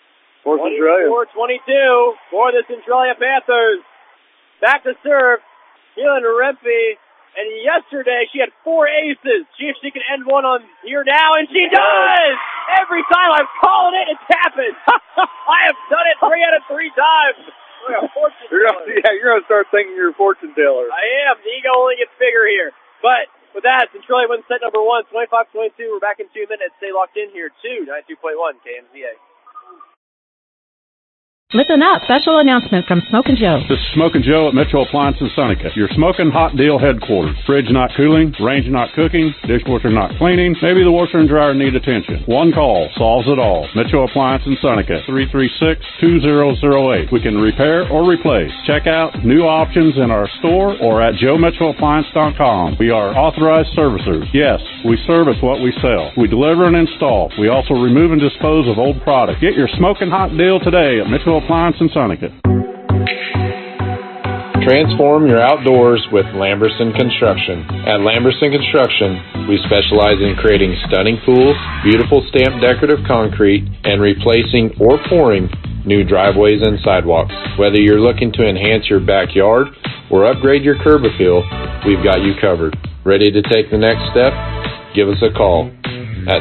24-22 for the Centralia Panthers. Back to serve. Keelan Rempe. And yesterday she had 4 aces. See if she can end one on here now, and she does! Every time I'm calling it, it's happened. I have done it 3 out of 3 times. You're going to start thinking you're a fortune teller. I am. The ego only gets bigger here. But with that, Centralia wins set number 1, 25-22. We're back in 2 minutes. Stay locked in here, 92.1 KMZA. Listen up. Special announcement from Smokin' Joe. This is Smokin' Joe at Mitchell Appliance in Seneca. Your smoking hot deal headquarters. Fridge not cooling, range not cooking, dishwasher not cleaning. Maybe the washer and dryer need attention. One call solves it all. Mitchell Appliance in Seneca. 336-2008. We can repair or replace. Check out new options in our store or at joemitchellappliance.com. We are authorized servicers. Yes, we service what we sell. We deliver and install. We also remove and dispose of old products. Get your smoking hot deal today at Mitchell Appliance in Seneca. Transform your outdoors with Lamberson Construction. At Lamberson Construction, we specialize in creating stunning pools, beautiful stamped decorative concrete, and replacing or pouring new driveways and sidewalks. Whether you're looking to enhance your backyard or upgrade your curb appeal, we've got you covered. Ready to take the next step? Give us a call at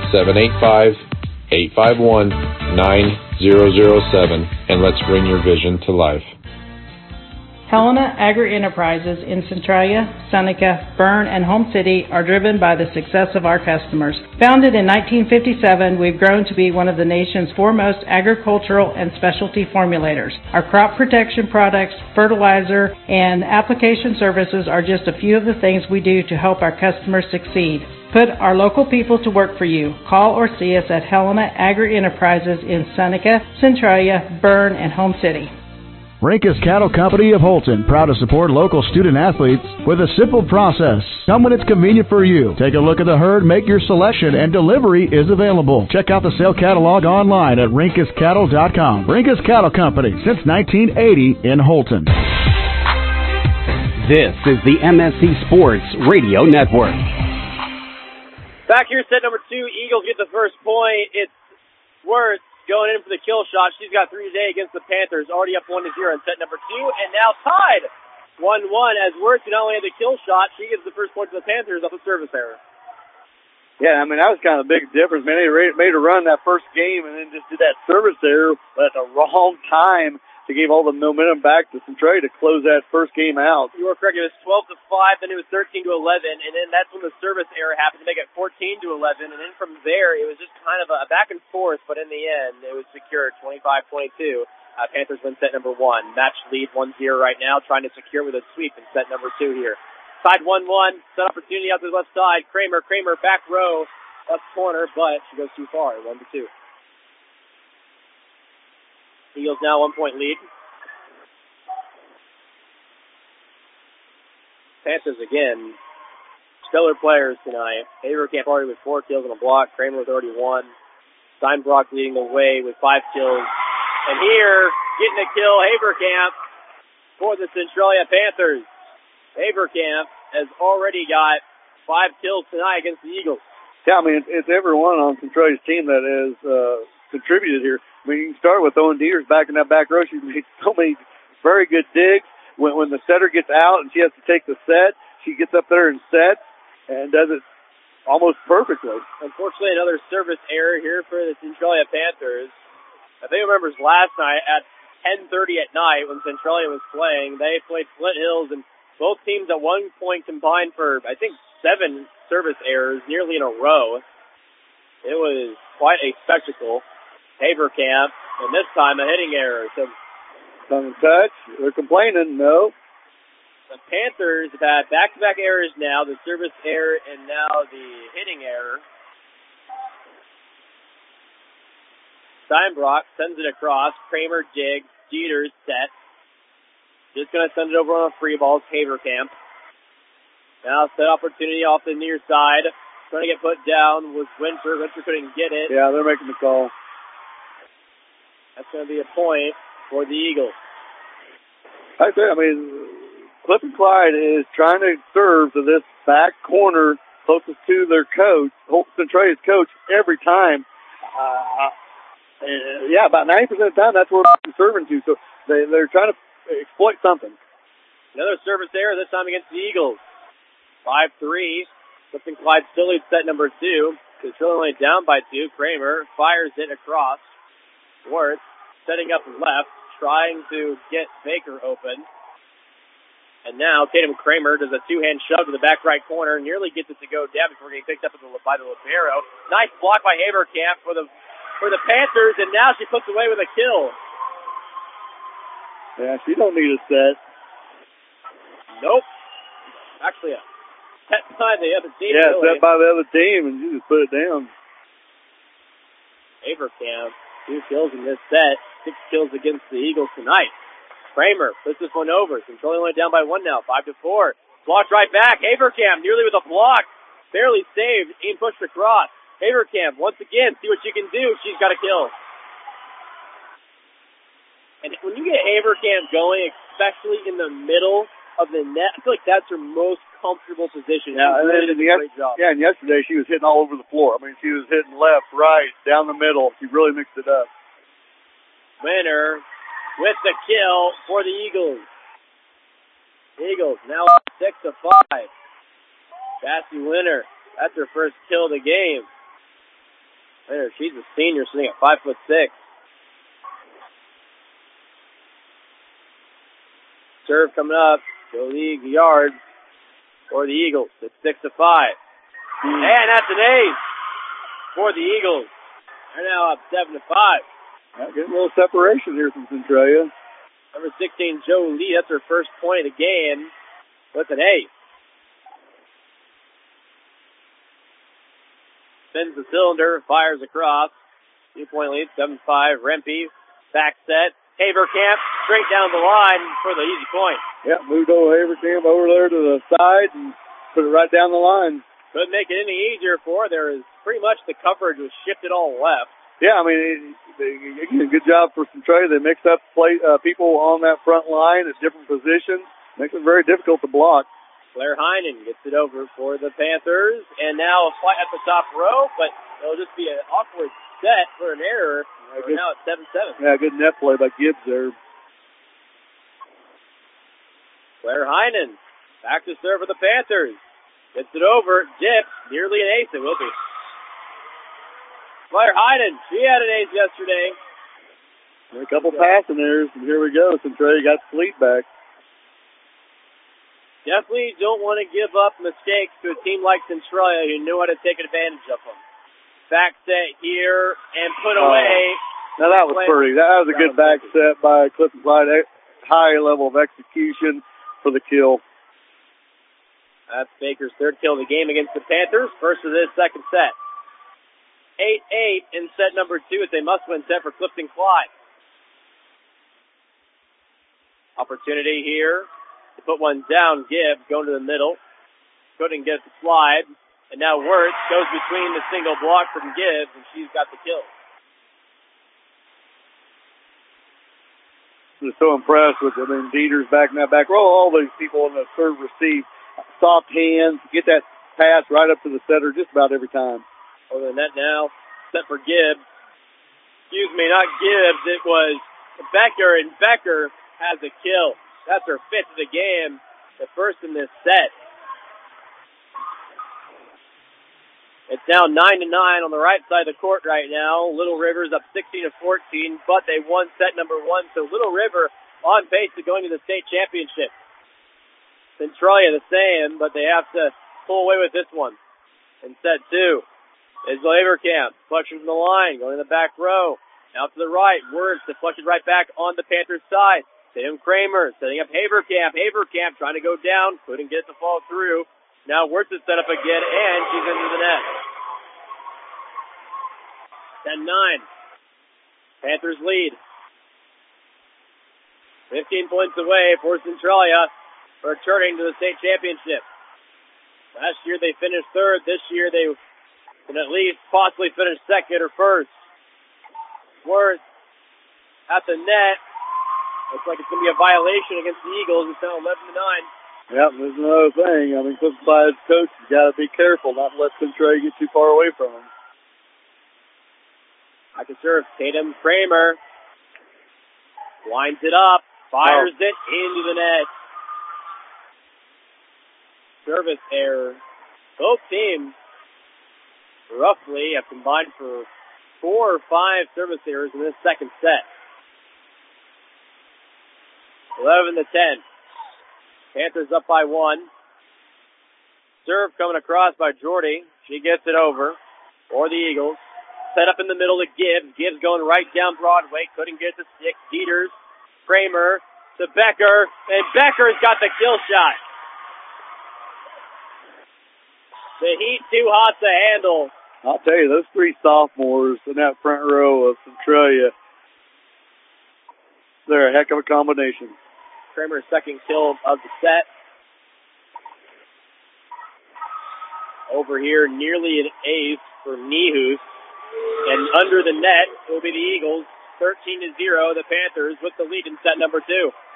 785-851-9007 and let's bring your vision to life. Helena Agri-Enterprises in Centralia, Seneca, Berne, and Home City are driven by the success of our customers. Founded in 1957, we've grown to be one of the nation's foremost agricultural and specialty formulators. Our crop protection products, fertilizer, and application services are just a few of the things we do to help our customers succeed. Put our local people to work for you. Call or see us at Helena Agri-Enterprises in Seneca, Centralia, Berne, and Home City. Rinkus Cattle Company of Holton, proud to support local student athletes with a simple process. Come when it's convenient for you. Take a look at the herd, make your selection, and delivery is available. Check out the sale catalog online at rinkuscattle.com. Rinkus Cattle Company, since 1980 in Holton. This is the MSC Sports Radio Network. Back here, set number 2, Eagles get the first point. It's Wirtz going in for the kill shot. She's got 3 today against the Panthers. Already up 1-0 in set number 2, and now tied 1-1 as Wirtz not only had the kill shot, she gives the first point to the Panthers off a service error. Yeah, I mean, that was kind of a big difference. Man, they made a run that first game and then just did that service error at the wrong time to give all the momentum back to Centralia to close that first game out. You were correct. It was 12-5, then it was 13-11, and then that's when the service error happened to make it 14-11, and then from there it was just kind of a back and forth, but in the end it was secured 25-22. Panthers win set number 1. Match lead 1-0 right now, trying to secure with a sweep in set number 2 here. Side 1-1, set opportunity out to the left side. Kramer, back row, left corner, but she goes too far, 1-2. Eagles now 1 point lead. Panthers again, stellar players tonight. Haverkamp already with 4 kills and a block. Kramer with already 1. Steinbrock leading the way with 5 kills. And here, getting a kill, Haverkamp for the Centralia Panthers. Haverkamp has already got 5 kills tonight against the Eagles. Yeah, I mean, it's everyone on Centralia's team that has contributed here. I mean, you can start with Owen Dieters back in that back row. She's made so many very good digs. When the setter gets out and she has to take the set, she gets up there and sets and does it almost perfectly. Unfortunately, another service error here for the Centralia Panthers. I think remembers last night at 10:30 at night when Centralia was playing, they played Flint Hills, and both teams at one point combined for, I think, 7 service errors nearly in a row. It was quite a spectacle. Haverkamp, and this time a hitting error. So, tongue touch. They're complaining. No. The Panthers have had back-to-back errors now, the service error and now the hitting error. Steinbrock sends it across. Kramer digs. Jeters set. Just going to send it over on a free ball. Haverkamp. Now set opportunity off the near side. Trying to get put down was Winter. Winter couldn't get it. Yeah, they're making the call. That's going to be a point for the Eagles. I mean, Clifton Clyde is trying to serve to this back corner closest to their coach, Centralia's coach, every time. Yeah, about 90% of the time, that's where they're serving to. So they're trying to exploit something. Another service error, this time against the Eagles. 5-3. Clifton Clyde still leads set number 2. They're only down by 2. Kramer fires it across. Worth setting up left, trying to get Baker open. And now Tatum Kramer does a 2-hand shove to the back right corner, nearly gets it to go down before getting picked up by the libero. Nice block by Haverkamp for the Panthers, and now she puts away with a kill. Yeah, she don't need a set. Nope. Actually, a set by the other team. Yeah, really. set by the other team, and you just put it down. Haverkamp, 2 kills in this set, 6 kills against the Eagles tonight. Kramer puts this one over. Centralia only down by 1 now, 5-4. Blocked right back. Haverkamp nearly with a block. Barely saved. Aim pushed across. Haverkamp, once again, see what she can do. She's got a kill. And when you get Haverkamp going, especially in the middle of the net, I feel like that's her most comfortable position. Yeah, Really did a great job. Yeah, and yesterday she was hitting all over the floor. I mean, she was hitting left, right, down the middle. She really mixed it up. Winner with the kill for the Eagles. Eagles now 6-5. Cassie Winner, that's her first kill of the game. Winner, she's a senior, sitting at 5'6". Serve coming up. Go league yards for the Eagles. It's 6-5. And that's an ace for the Eagles. They're now up 7-5. Getting a little separation here from Centralia. Number 16, Joe Lee. That's her first point of the game with an ace. Spins the cylinder, fires across. 2-point lead, 7-5. Rempe, back set. Haverkamp, straight down the line for the easy point. Yeah, moved over Haverkamp over there to the side and put it right down the line. Couldn't make it any easier for her. There is pretty much the coverage was shifted all left. Yeah, I mean, again, good job for Centralia. They mixed up people on that front line at different positions. Makes it very difficult to block. Blair Heinen gets it over for the Panthers. And now a fight at the top row, but it'll just be an awkward set for an error. We're now at 7-7. Yeah, good net play by Gibbs there. Blair Heinen back to serve for the Panthers. Gets it over. Dips. Nearly an ace. It will be. Blair Heinen, she had an ace yesterday. A couple passing errors, and here we go. Centralia got the lead back. Definitely don't want to give up mistakes to a team like Centralia who knew how to take advantage of them. Back set here and put away. Now that was pretty. That was a good back set by Clifton Clyde. High level of execution for the kill. That's Baker's third kill of the game against the Panthers. First of this second set. 8-8 in set number 2. It's a must-win set for Clifton Clyde. Opportunity here to put one down. Gibbs going to the middle. Couldn't get the slide. And now Wirtz goes between the single block from Gibbs, and she's got the kill. I'm so impressed with them. And Dieter's back in that back row. All these people in the serve receive. Soft hands. Get that pass right up to the setter just about every time. Over the net now, set for Gibbs. Excuse me, not Gibbs. It was Becker, and Becker has a kill. That's her 5th of the game, the first in this set. It's now 9-9 on the right side of the court right now. Little River's up 16-14, but they won set number 1, so Little River on pace to going to the state championship. Centralia the same, but they have to pull away with this one. In set 2 is Haverkamp. Deflection from the line, going to the back row. Out to the right, Words deflected right back on the Panthers side. Tim Kramer setting up Haverkamp. Haverkamp trying to go down, couldn't get it to fall through. Now Wirtz is set up again, and she's into the net. 10-9. Panthers lead. 15 points away for Centralia, returning to the state championship. Last year they finished third. This year they can at least possibly finish second or first. Wirtz at the net. Looks like it's going to be a violation against the Eagles. It's now 11-9. Yep, there's another thing. I mean, Cliffside's coach has got to be careful not to let Centralia get too far away from him. I can serve Tatum Kramer. Winds it up. Fires it into the net. Service error. Both teams roughly have combined for 4 or 5 service errors in this second set. 11-10. Panthers up by 1. Serve coming across by Jordy. She gets it over for the Eagles. Set up in the middle to Gibbs. Gibbs going right down Broadway. Couldn't get the stick. Dieters. Kramer to Becker. And Becker's got the kill shot. The Heat too hot to handle. I'll tell you, those 3 sophomores in that front row of Centralia, they're a heck of a combination. Kramer's second kill of the set. Over here, nearly an ace for Nihus. And under the net will be the Eagles. 13-0, the Panthers with the lead in set number 2.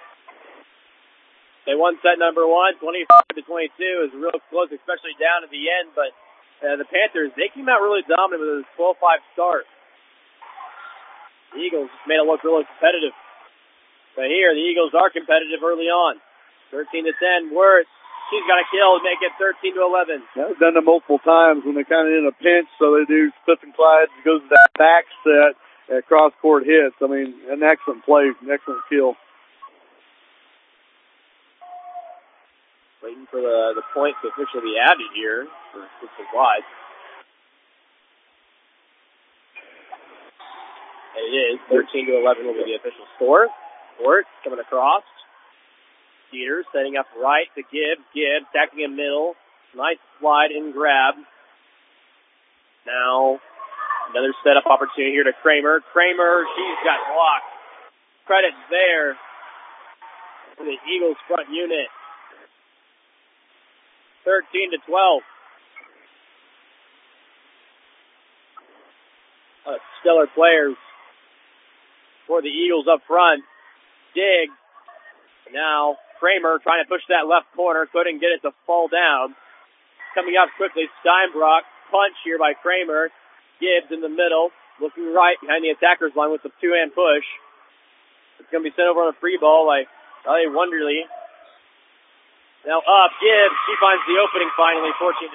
They won set number 1, 25-22. It was real close, especially down at the end. But the Panthers, they came out really dominant with a 12-5 start. The Eagles made it look really competitive. But here, the Eagles are competitive early on. 13-10, Wirtz. She's got a kill to make it 13-11. They've done it multiple times when they're kind of in a pinch, so they do slip and slide. It goes to that back set at cross-court hits. I mean, an excellent play, an excellent kill. Waiting for the point to officially be added here for Crystal Wise. And it is 13-11 will be the official score. Wirtz coming across. Dieters setting up right to Gibbs. Gibbs tacking in middle. Nice slide and grab. Now, another setup opportunity here to Kramer. Kramer, she's got blocked. Credit there for the Eagles front unit. 13-12. Stellar players for the Eagles up front. Dig. Now, Kramer trying to push that left corner. Couldn't get it to fall down. Coming up quickly, Steinbrock. Punch here by Kramer. Gibbs in the middle. Looking right behind the attacker's line with the 2-hand push. It's going to be sent over on a free ball by Riley Wonderly. Now up, Gibbs. She finds the opening finally,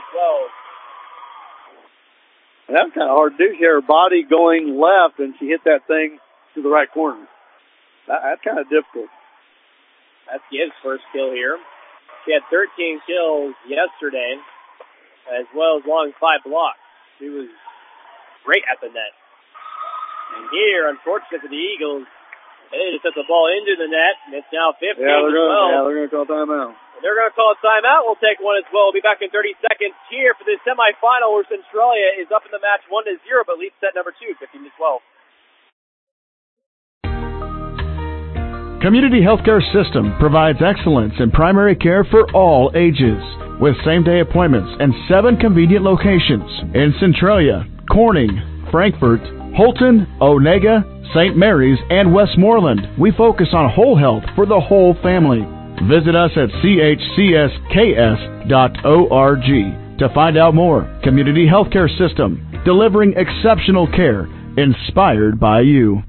14-12. And that was kind of hard to do. She had her body going left, and she hit that thing to the right corner. That's kind of difficult. That's Gibbs' first kill here. She had 13 kills yesterday, as well as long 5 blocks. She was great at the net. And here, unfortunately for the Eagles, they just set the ball into the net, and it's now 15-12. Yeah, they're going to call timeout. They're going to call a timeout. We'll take one as well. We'll be back in 30 seconds here for the semifinal where Centralia is up in the match 1-0, but leads set number 2, 15-12. Community Healthcare System provides excellence in primary care for all ages, with same-day appointments and 7 convenient locations in Centralia, Corning, Frankfort, Holton, Onega, St. Mary's, and Westmoreland. We focus on whole health for the whole family. Visit us at chcsks.org to find out more. Community Healthcare System, delivering exceptional care, inspired by you.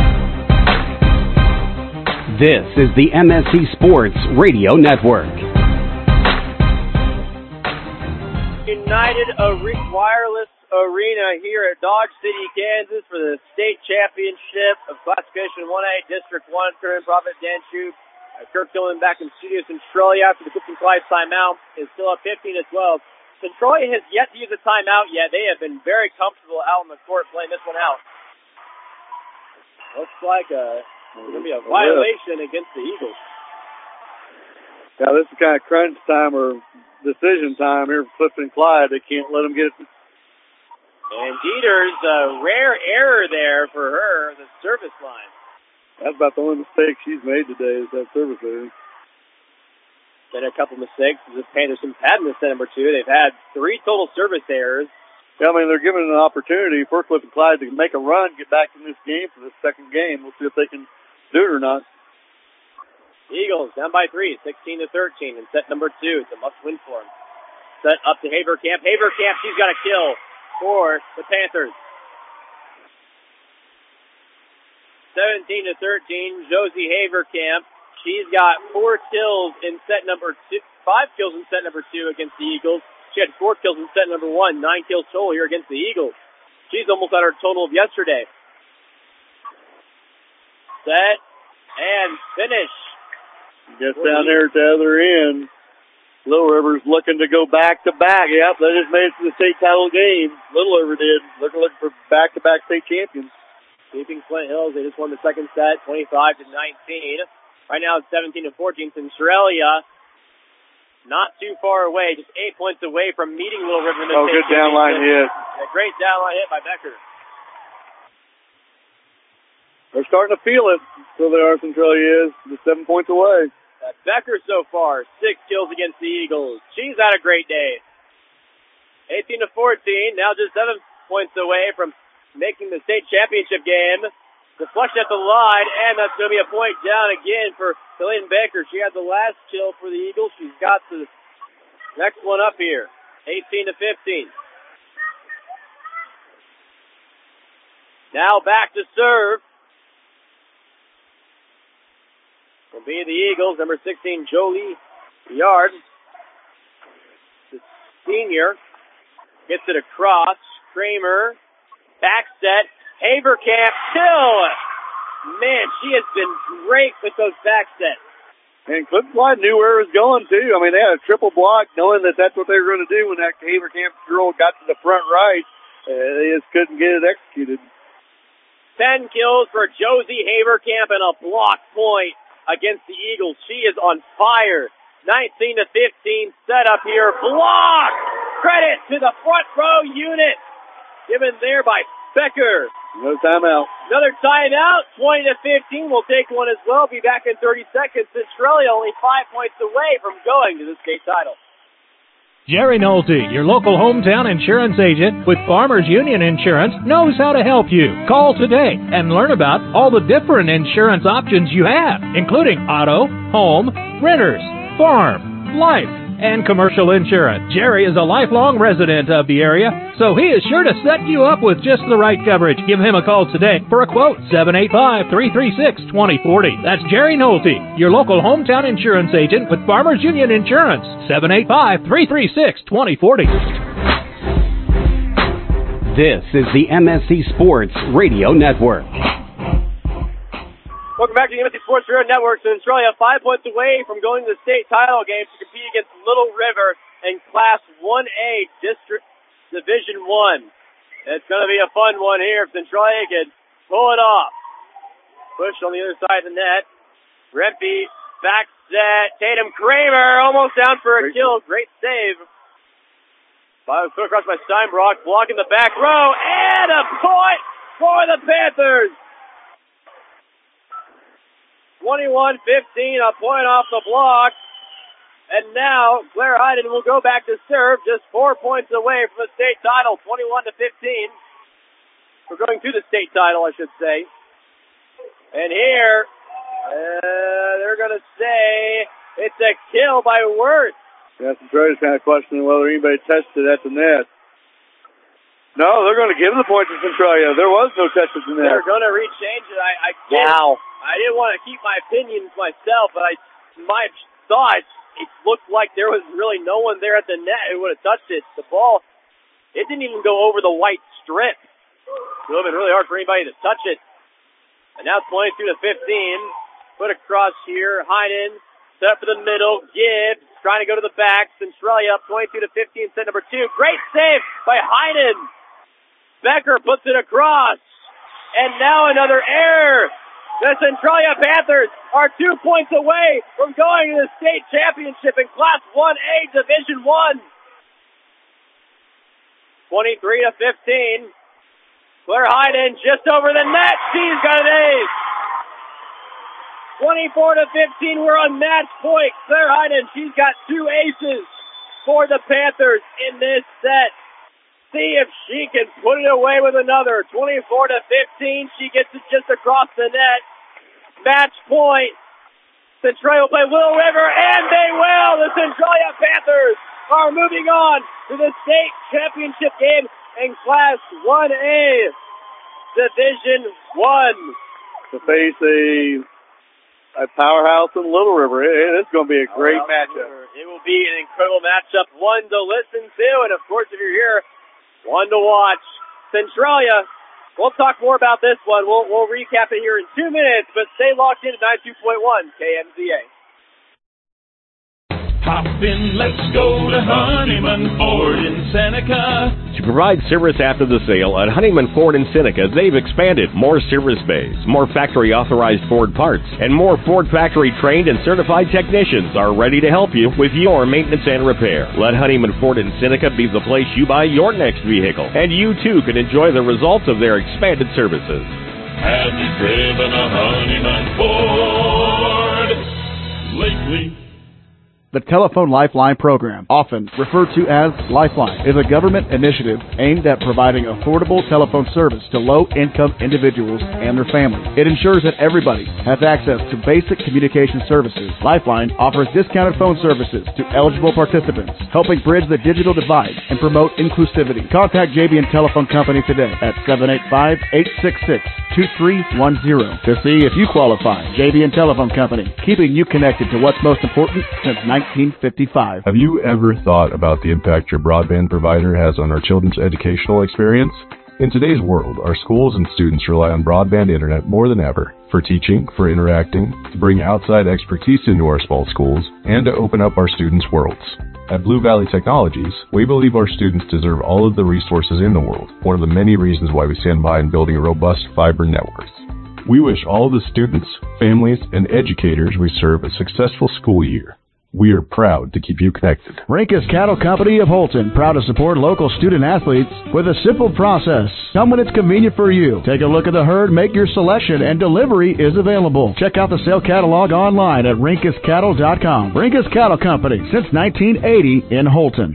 This is the MSC Sports Radio Network. United Wireless Arena here at Dodge City, Kansas for the state championship of Classification 1A, District 1. Current Prophet Dan Shoup, Kirk Dillon back in Studio Centralia after the Clifton Clyde timeout is still up 15-12. Centralia has yet to use a timeout yet. They have been very comfortable out on the court playing this one out. Looks like it's going to be a violation against the Eagles. Yeah, this is kind of crunch time or decision time here for Clifton Clyde. They can't let them get it. And Dieter's rare error there for her, the service line. That's about the only mistake she's made today is that service error. Been a couple mistakes this Pantherson's had in the set number 2. They've had 3 total service errors. Yeah, I mean, they're given an opportunity for Clifton Clyde to make a run, get back in this game for this second game. We'll see if they can do it or not. Eagles down by 3, 16-13 in set number 2. It's a must-win for them. Set up to Haverkamp. Haverkamp, she's got a kill for the Panthers. 17-13, Josie Haverkamp. She's got 4 kills in set number 2, 5 kills in set number 2 against the Eagles. She had 4 kills in set number 1, 9 kills total here against the Eagles. She's almost at her total of yesterday. Set and finish. Gets down there at the other end. Little River's looking to go back-to-back. Yep, they just made it to the state title game. Little River did. Looking for back-to-back state champions. Keeping Flint Hills, they just won the second set, 25-19. Right now it's 17-14. Centralia, not too far away, just 8 points away from meeting Little River in the state good downline hit. A great downline hit by Becker. They're starting to feel it. So they are, Centralia is. Just 7 points away. Becker so far, 6 kills against the Eagles. She's had a great day. 18-14, now just 7 points away from making the state championship game. Deflection at the line, and that's going to be a point down again for Clayton Baker. She had the last kill for the Eagles. She's got the next one up here. 18-15. Now back to serve will be the Eagles. Number 16, Jolie Yard. The senior gets it across. Kramer, back set. Haverkamp, kill! Man, she has been great with those back sets. And Clifton Clyde knew where it was going, too. I mean, they had a triple block knowing that that's what they were going to do when that Haverkamp girl got to the front right. They just couldn't get it executed. 10 kills for Josie Haverkamp and a block point against the Eagles. She is on fire. 19-15 set up here. Block! Credit to the front row unit. Given there by Becker. No timeout. Another timeout. 20-15. We'll take one as well. Be back in 30 seconds. Centralia only 5 points away from going to the state title. Jerry Nolte, your local hometown insurance agent with Farmers Union Insurance, knows how to help you. Call today and learn about all the different insurance options you have, including auto, home, renters, farm, life, and commercial insurance. Jerry is a lifelong resident of the area, so he is sure to set you up with just the right coverage. Give him a call today for a quote, 785-336-2040. That's Jerry Nolte, your local hometown insurance agent with Farmers Union Insurance, 785-336-2040. This is the MSC Sports Radio Network. Welcome back to the MSC Sports Radio Network. Centralia 5 points away from going to the state title game to compete against Little River in Class 1A District Division 1. It's going to be a fun one here if Centralia can pull it off. Push on the other side of the net. Rempe, back set. Tatum Kramer almost down for a kill. Great save. Put across by Steinbrock, blocking the back row, and a point for the Panthers. 21-15, a point off the block. And now Claire Hyden will go back to serve, just 4 points away from the state title, 21-15. We're going to the state title, I should say. And here, they're going to say it's a kill by Worth. Yeah, Centralia's kind of questioning whether anybody touched it at the net. No, they're going to give the point to Centralia. There was no touch at the net. They're going to rechange it. I didn't want to keep my opinions myself, but my thoughts it looked like there was really no one there at the net who would have touched it. The ball, it didn't even go over the white strip. It would have been really hard for anybody to touch it. And now 22-15. Put across here. Heinen set up for the middle. Gibbs trying to go to the back. Centralia up 22-15. Set number 2. Great save by Heinen. Becker puts it across. And now another error. The Centralia Panthers are 2 points away from going to the state championship in Class 1A Division 1. 23-15. Claire Heinen just over the net. She's got an ace. 24-15. We're on match point. Claire Heinen, she's got 2 aces for the Panthers in this set. See if she can put it away with another. 24-15. She gets it just across the net. Match point. Centralia will play Little River, and they will. The Centralia Panthers are moving on to the state championship game in Class 1A, Division 1. To face a powerhouse in Little River. It's going to be a great matchup. It will be an incredible matchup, one to listen to, and of course, if you're here, one to watch. Centralia, we'll talk more about this one. We'll recap it here in 2 minutes, but stay locked in at 92.1 KMZA. Hop in, let's go to Honeyman Ford in Seneca. To provide service after the sale at Honeyman Ford in Seneca, they've expanded more service bays, more factory-authorized Ford parts, and more Ford factory-trained and certified technicians are ready to help you with your maintenance and repair. Let Honeyman Ford in Seneca be the place you buy your next vehicle, and you too can enjoy the results of their expanded services. Have you driven a Honeyman Ford lately? The Telephone Lifeline Program, often referred to as Lifeline, is a government initiative aimed at providing affordable telephone service to low-income individuals and their families. It ensures that everybody has access to basic communication services. Lifeline offers discounted phone services to eligible participants, helping bridge the digital divide and promote inclusivity. Contact JBN Telephone Company today at 785-866-2310 to see if you qualify. JBN Telephone Company, keeping you connected to what's most important since 1955. Have you ever thought about the impact your broadband provider has on our children's educational experience? In today's world, our schools and students rely on broadband internet more than ever for teaching, for interacting, to bring outside expertise into our small schools, and to open up our students' worlds. At Blue Valley Technologies, we believe our students deserve all of the resources in the world, one of the many reasons why we stand by in building robust fiber networks. We wish all of the students, families, and educators we serve a successful school year. We are proud to keep you connected. Rinkus Cattle Company of Holton, proud to support local student athletes with a simple process. Come when it's convenient for you. Take a look at the herd, make your selection, and delivery is available. Check out the sale catalog online at rinkuscattle.com. Rinkus Cattle Company, since 1980 in Holton.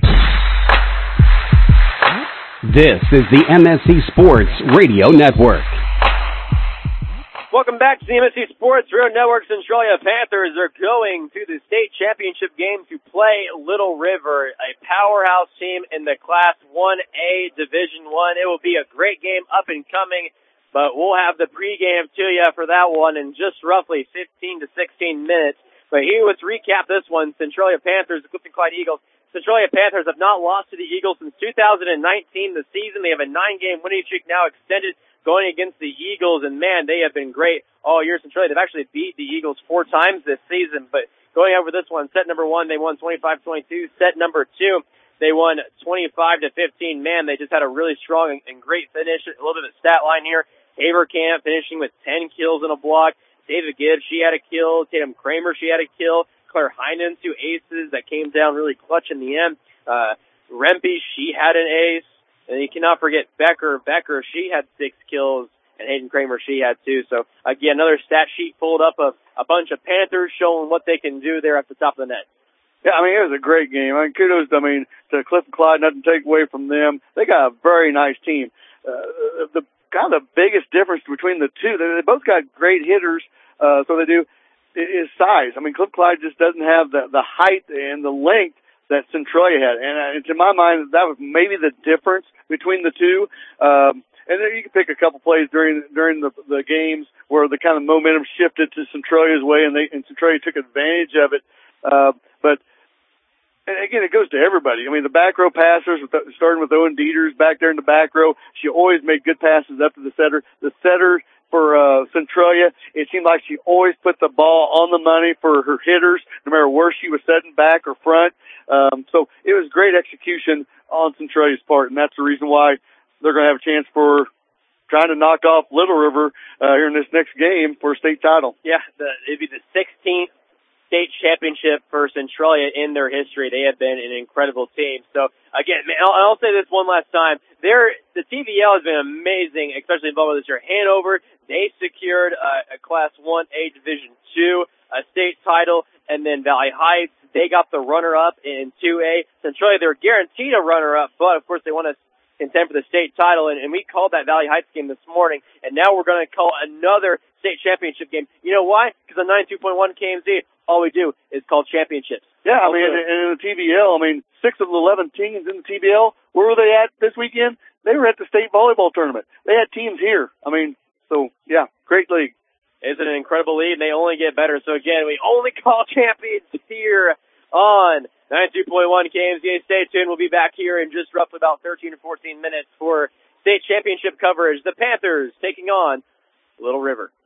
This is the MSC Sports Radio Network. Welcome back to the MSC Sports Radio Network. Centralia Panthers are going to the state championship game to play Little River, a powerhouse team in the Class 1A Division 1. It will be a great game up and coming, but we'll have the pregame to you for that one in just roughly 15 to 16 minutes. But here, let's recap this one. Centralia Panthers, the Clifton Clyde Eagles. Centralia Panthers have not lost to the Eagles since 2019, the season. They have a 9-game winning streak now extended, going against the Eagles, and man, they have been great all year. Centralia, they've actually beat the Eagles 4 times this season, but going over this one, set number 1, they won 25-22. Set number 2, they won 25-15. Man, they just had a really strong and great finish. A little bit of stat line here. Haverkamp finishing with 10 kills in a block. David Gibbs, she had a kill. Tatum Kramer, she had a kill. Claire Heinen, 2 aces that came down really clutch in the end. Rempe, she had an ace. And you cannot forget Becker. Becker, she had 6 kills, and Hayden Kramer, she had 2. So, again, another stat sheet pulled up of a bunch of Panthers showing what they can do there at the top of the net. Yeah, I mean, it was a great game. I mean, kudos, to Clifton Clyde, nothing to take away from them. They got a very nice team. The kind of the biggest difference between the two, they both got great hitters, so they do, is size. I mean, Clifton Clyde just doesn't have the height and the length that Centralia had. And to my mind, that was maybe the difference between the two. And then you can pick a couple plays during the games where the kind of momentum shifted to Centralia's way, and Centralia took advantage of it. But and again, it goes to everybody. I mean, the back row passers, starting with Owen Dieters back there in the back row, she always made good passes up to the setter. The setter for Centralia, it seemed like she always put the ball on the money for her hitters, no matter where she was setting back or front. So it was great execution on Centralia's part, and that's the reason why they're going to have a chance for trying to knock off Little River here in this next game for a state title. Yeah, it'd be the 16th state championship for Centralia in their history. They have been an incredible team. So, again, I'll say this one last time. The TVL has been amazing, especially involved with this year. Hanover, they secured a Class 1A Division II, a state title, and then Valley Heights, they got the runner-up in 2A. Centralia, they were guaranteed a runner-up, but, of course, they want to contend for the state title, and we called that Valley Heights game this morning, and now we're going to call another state championship game. You know why? Because on 92.1 KMZ, all we do is call championships. Yeah, I mean, in the TBL, I mean, 6 of the 11 teams in the TBL, where were they at this weekend? They were at the state volleyball tournament. They had teams here. I mean, so, yeah, great league. It's an incredible league, and they only get better. So, again, we only call champions here on 92.1 KMZA. Stay tuned. We'll be back here in just roughly about 13 or 14 minutes for state championship coverage. The Panthers taking on Little River.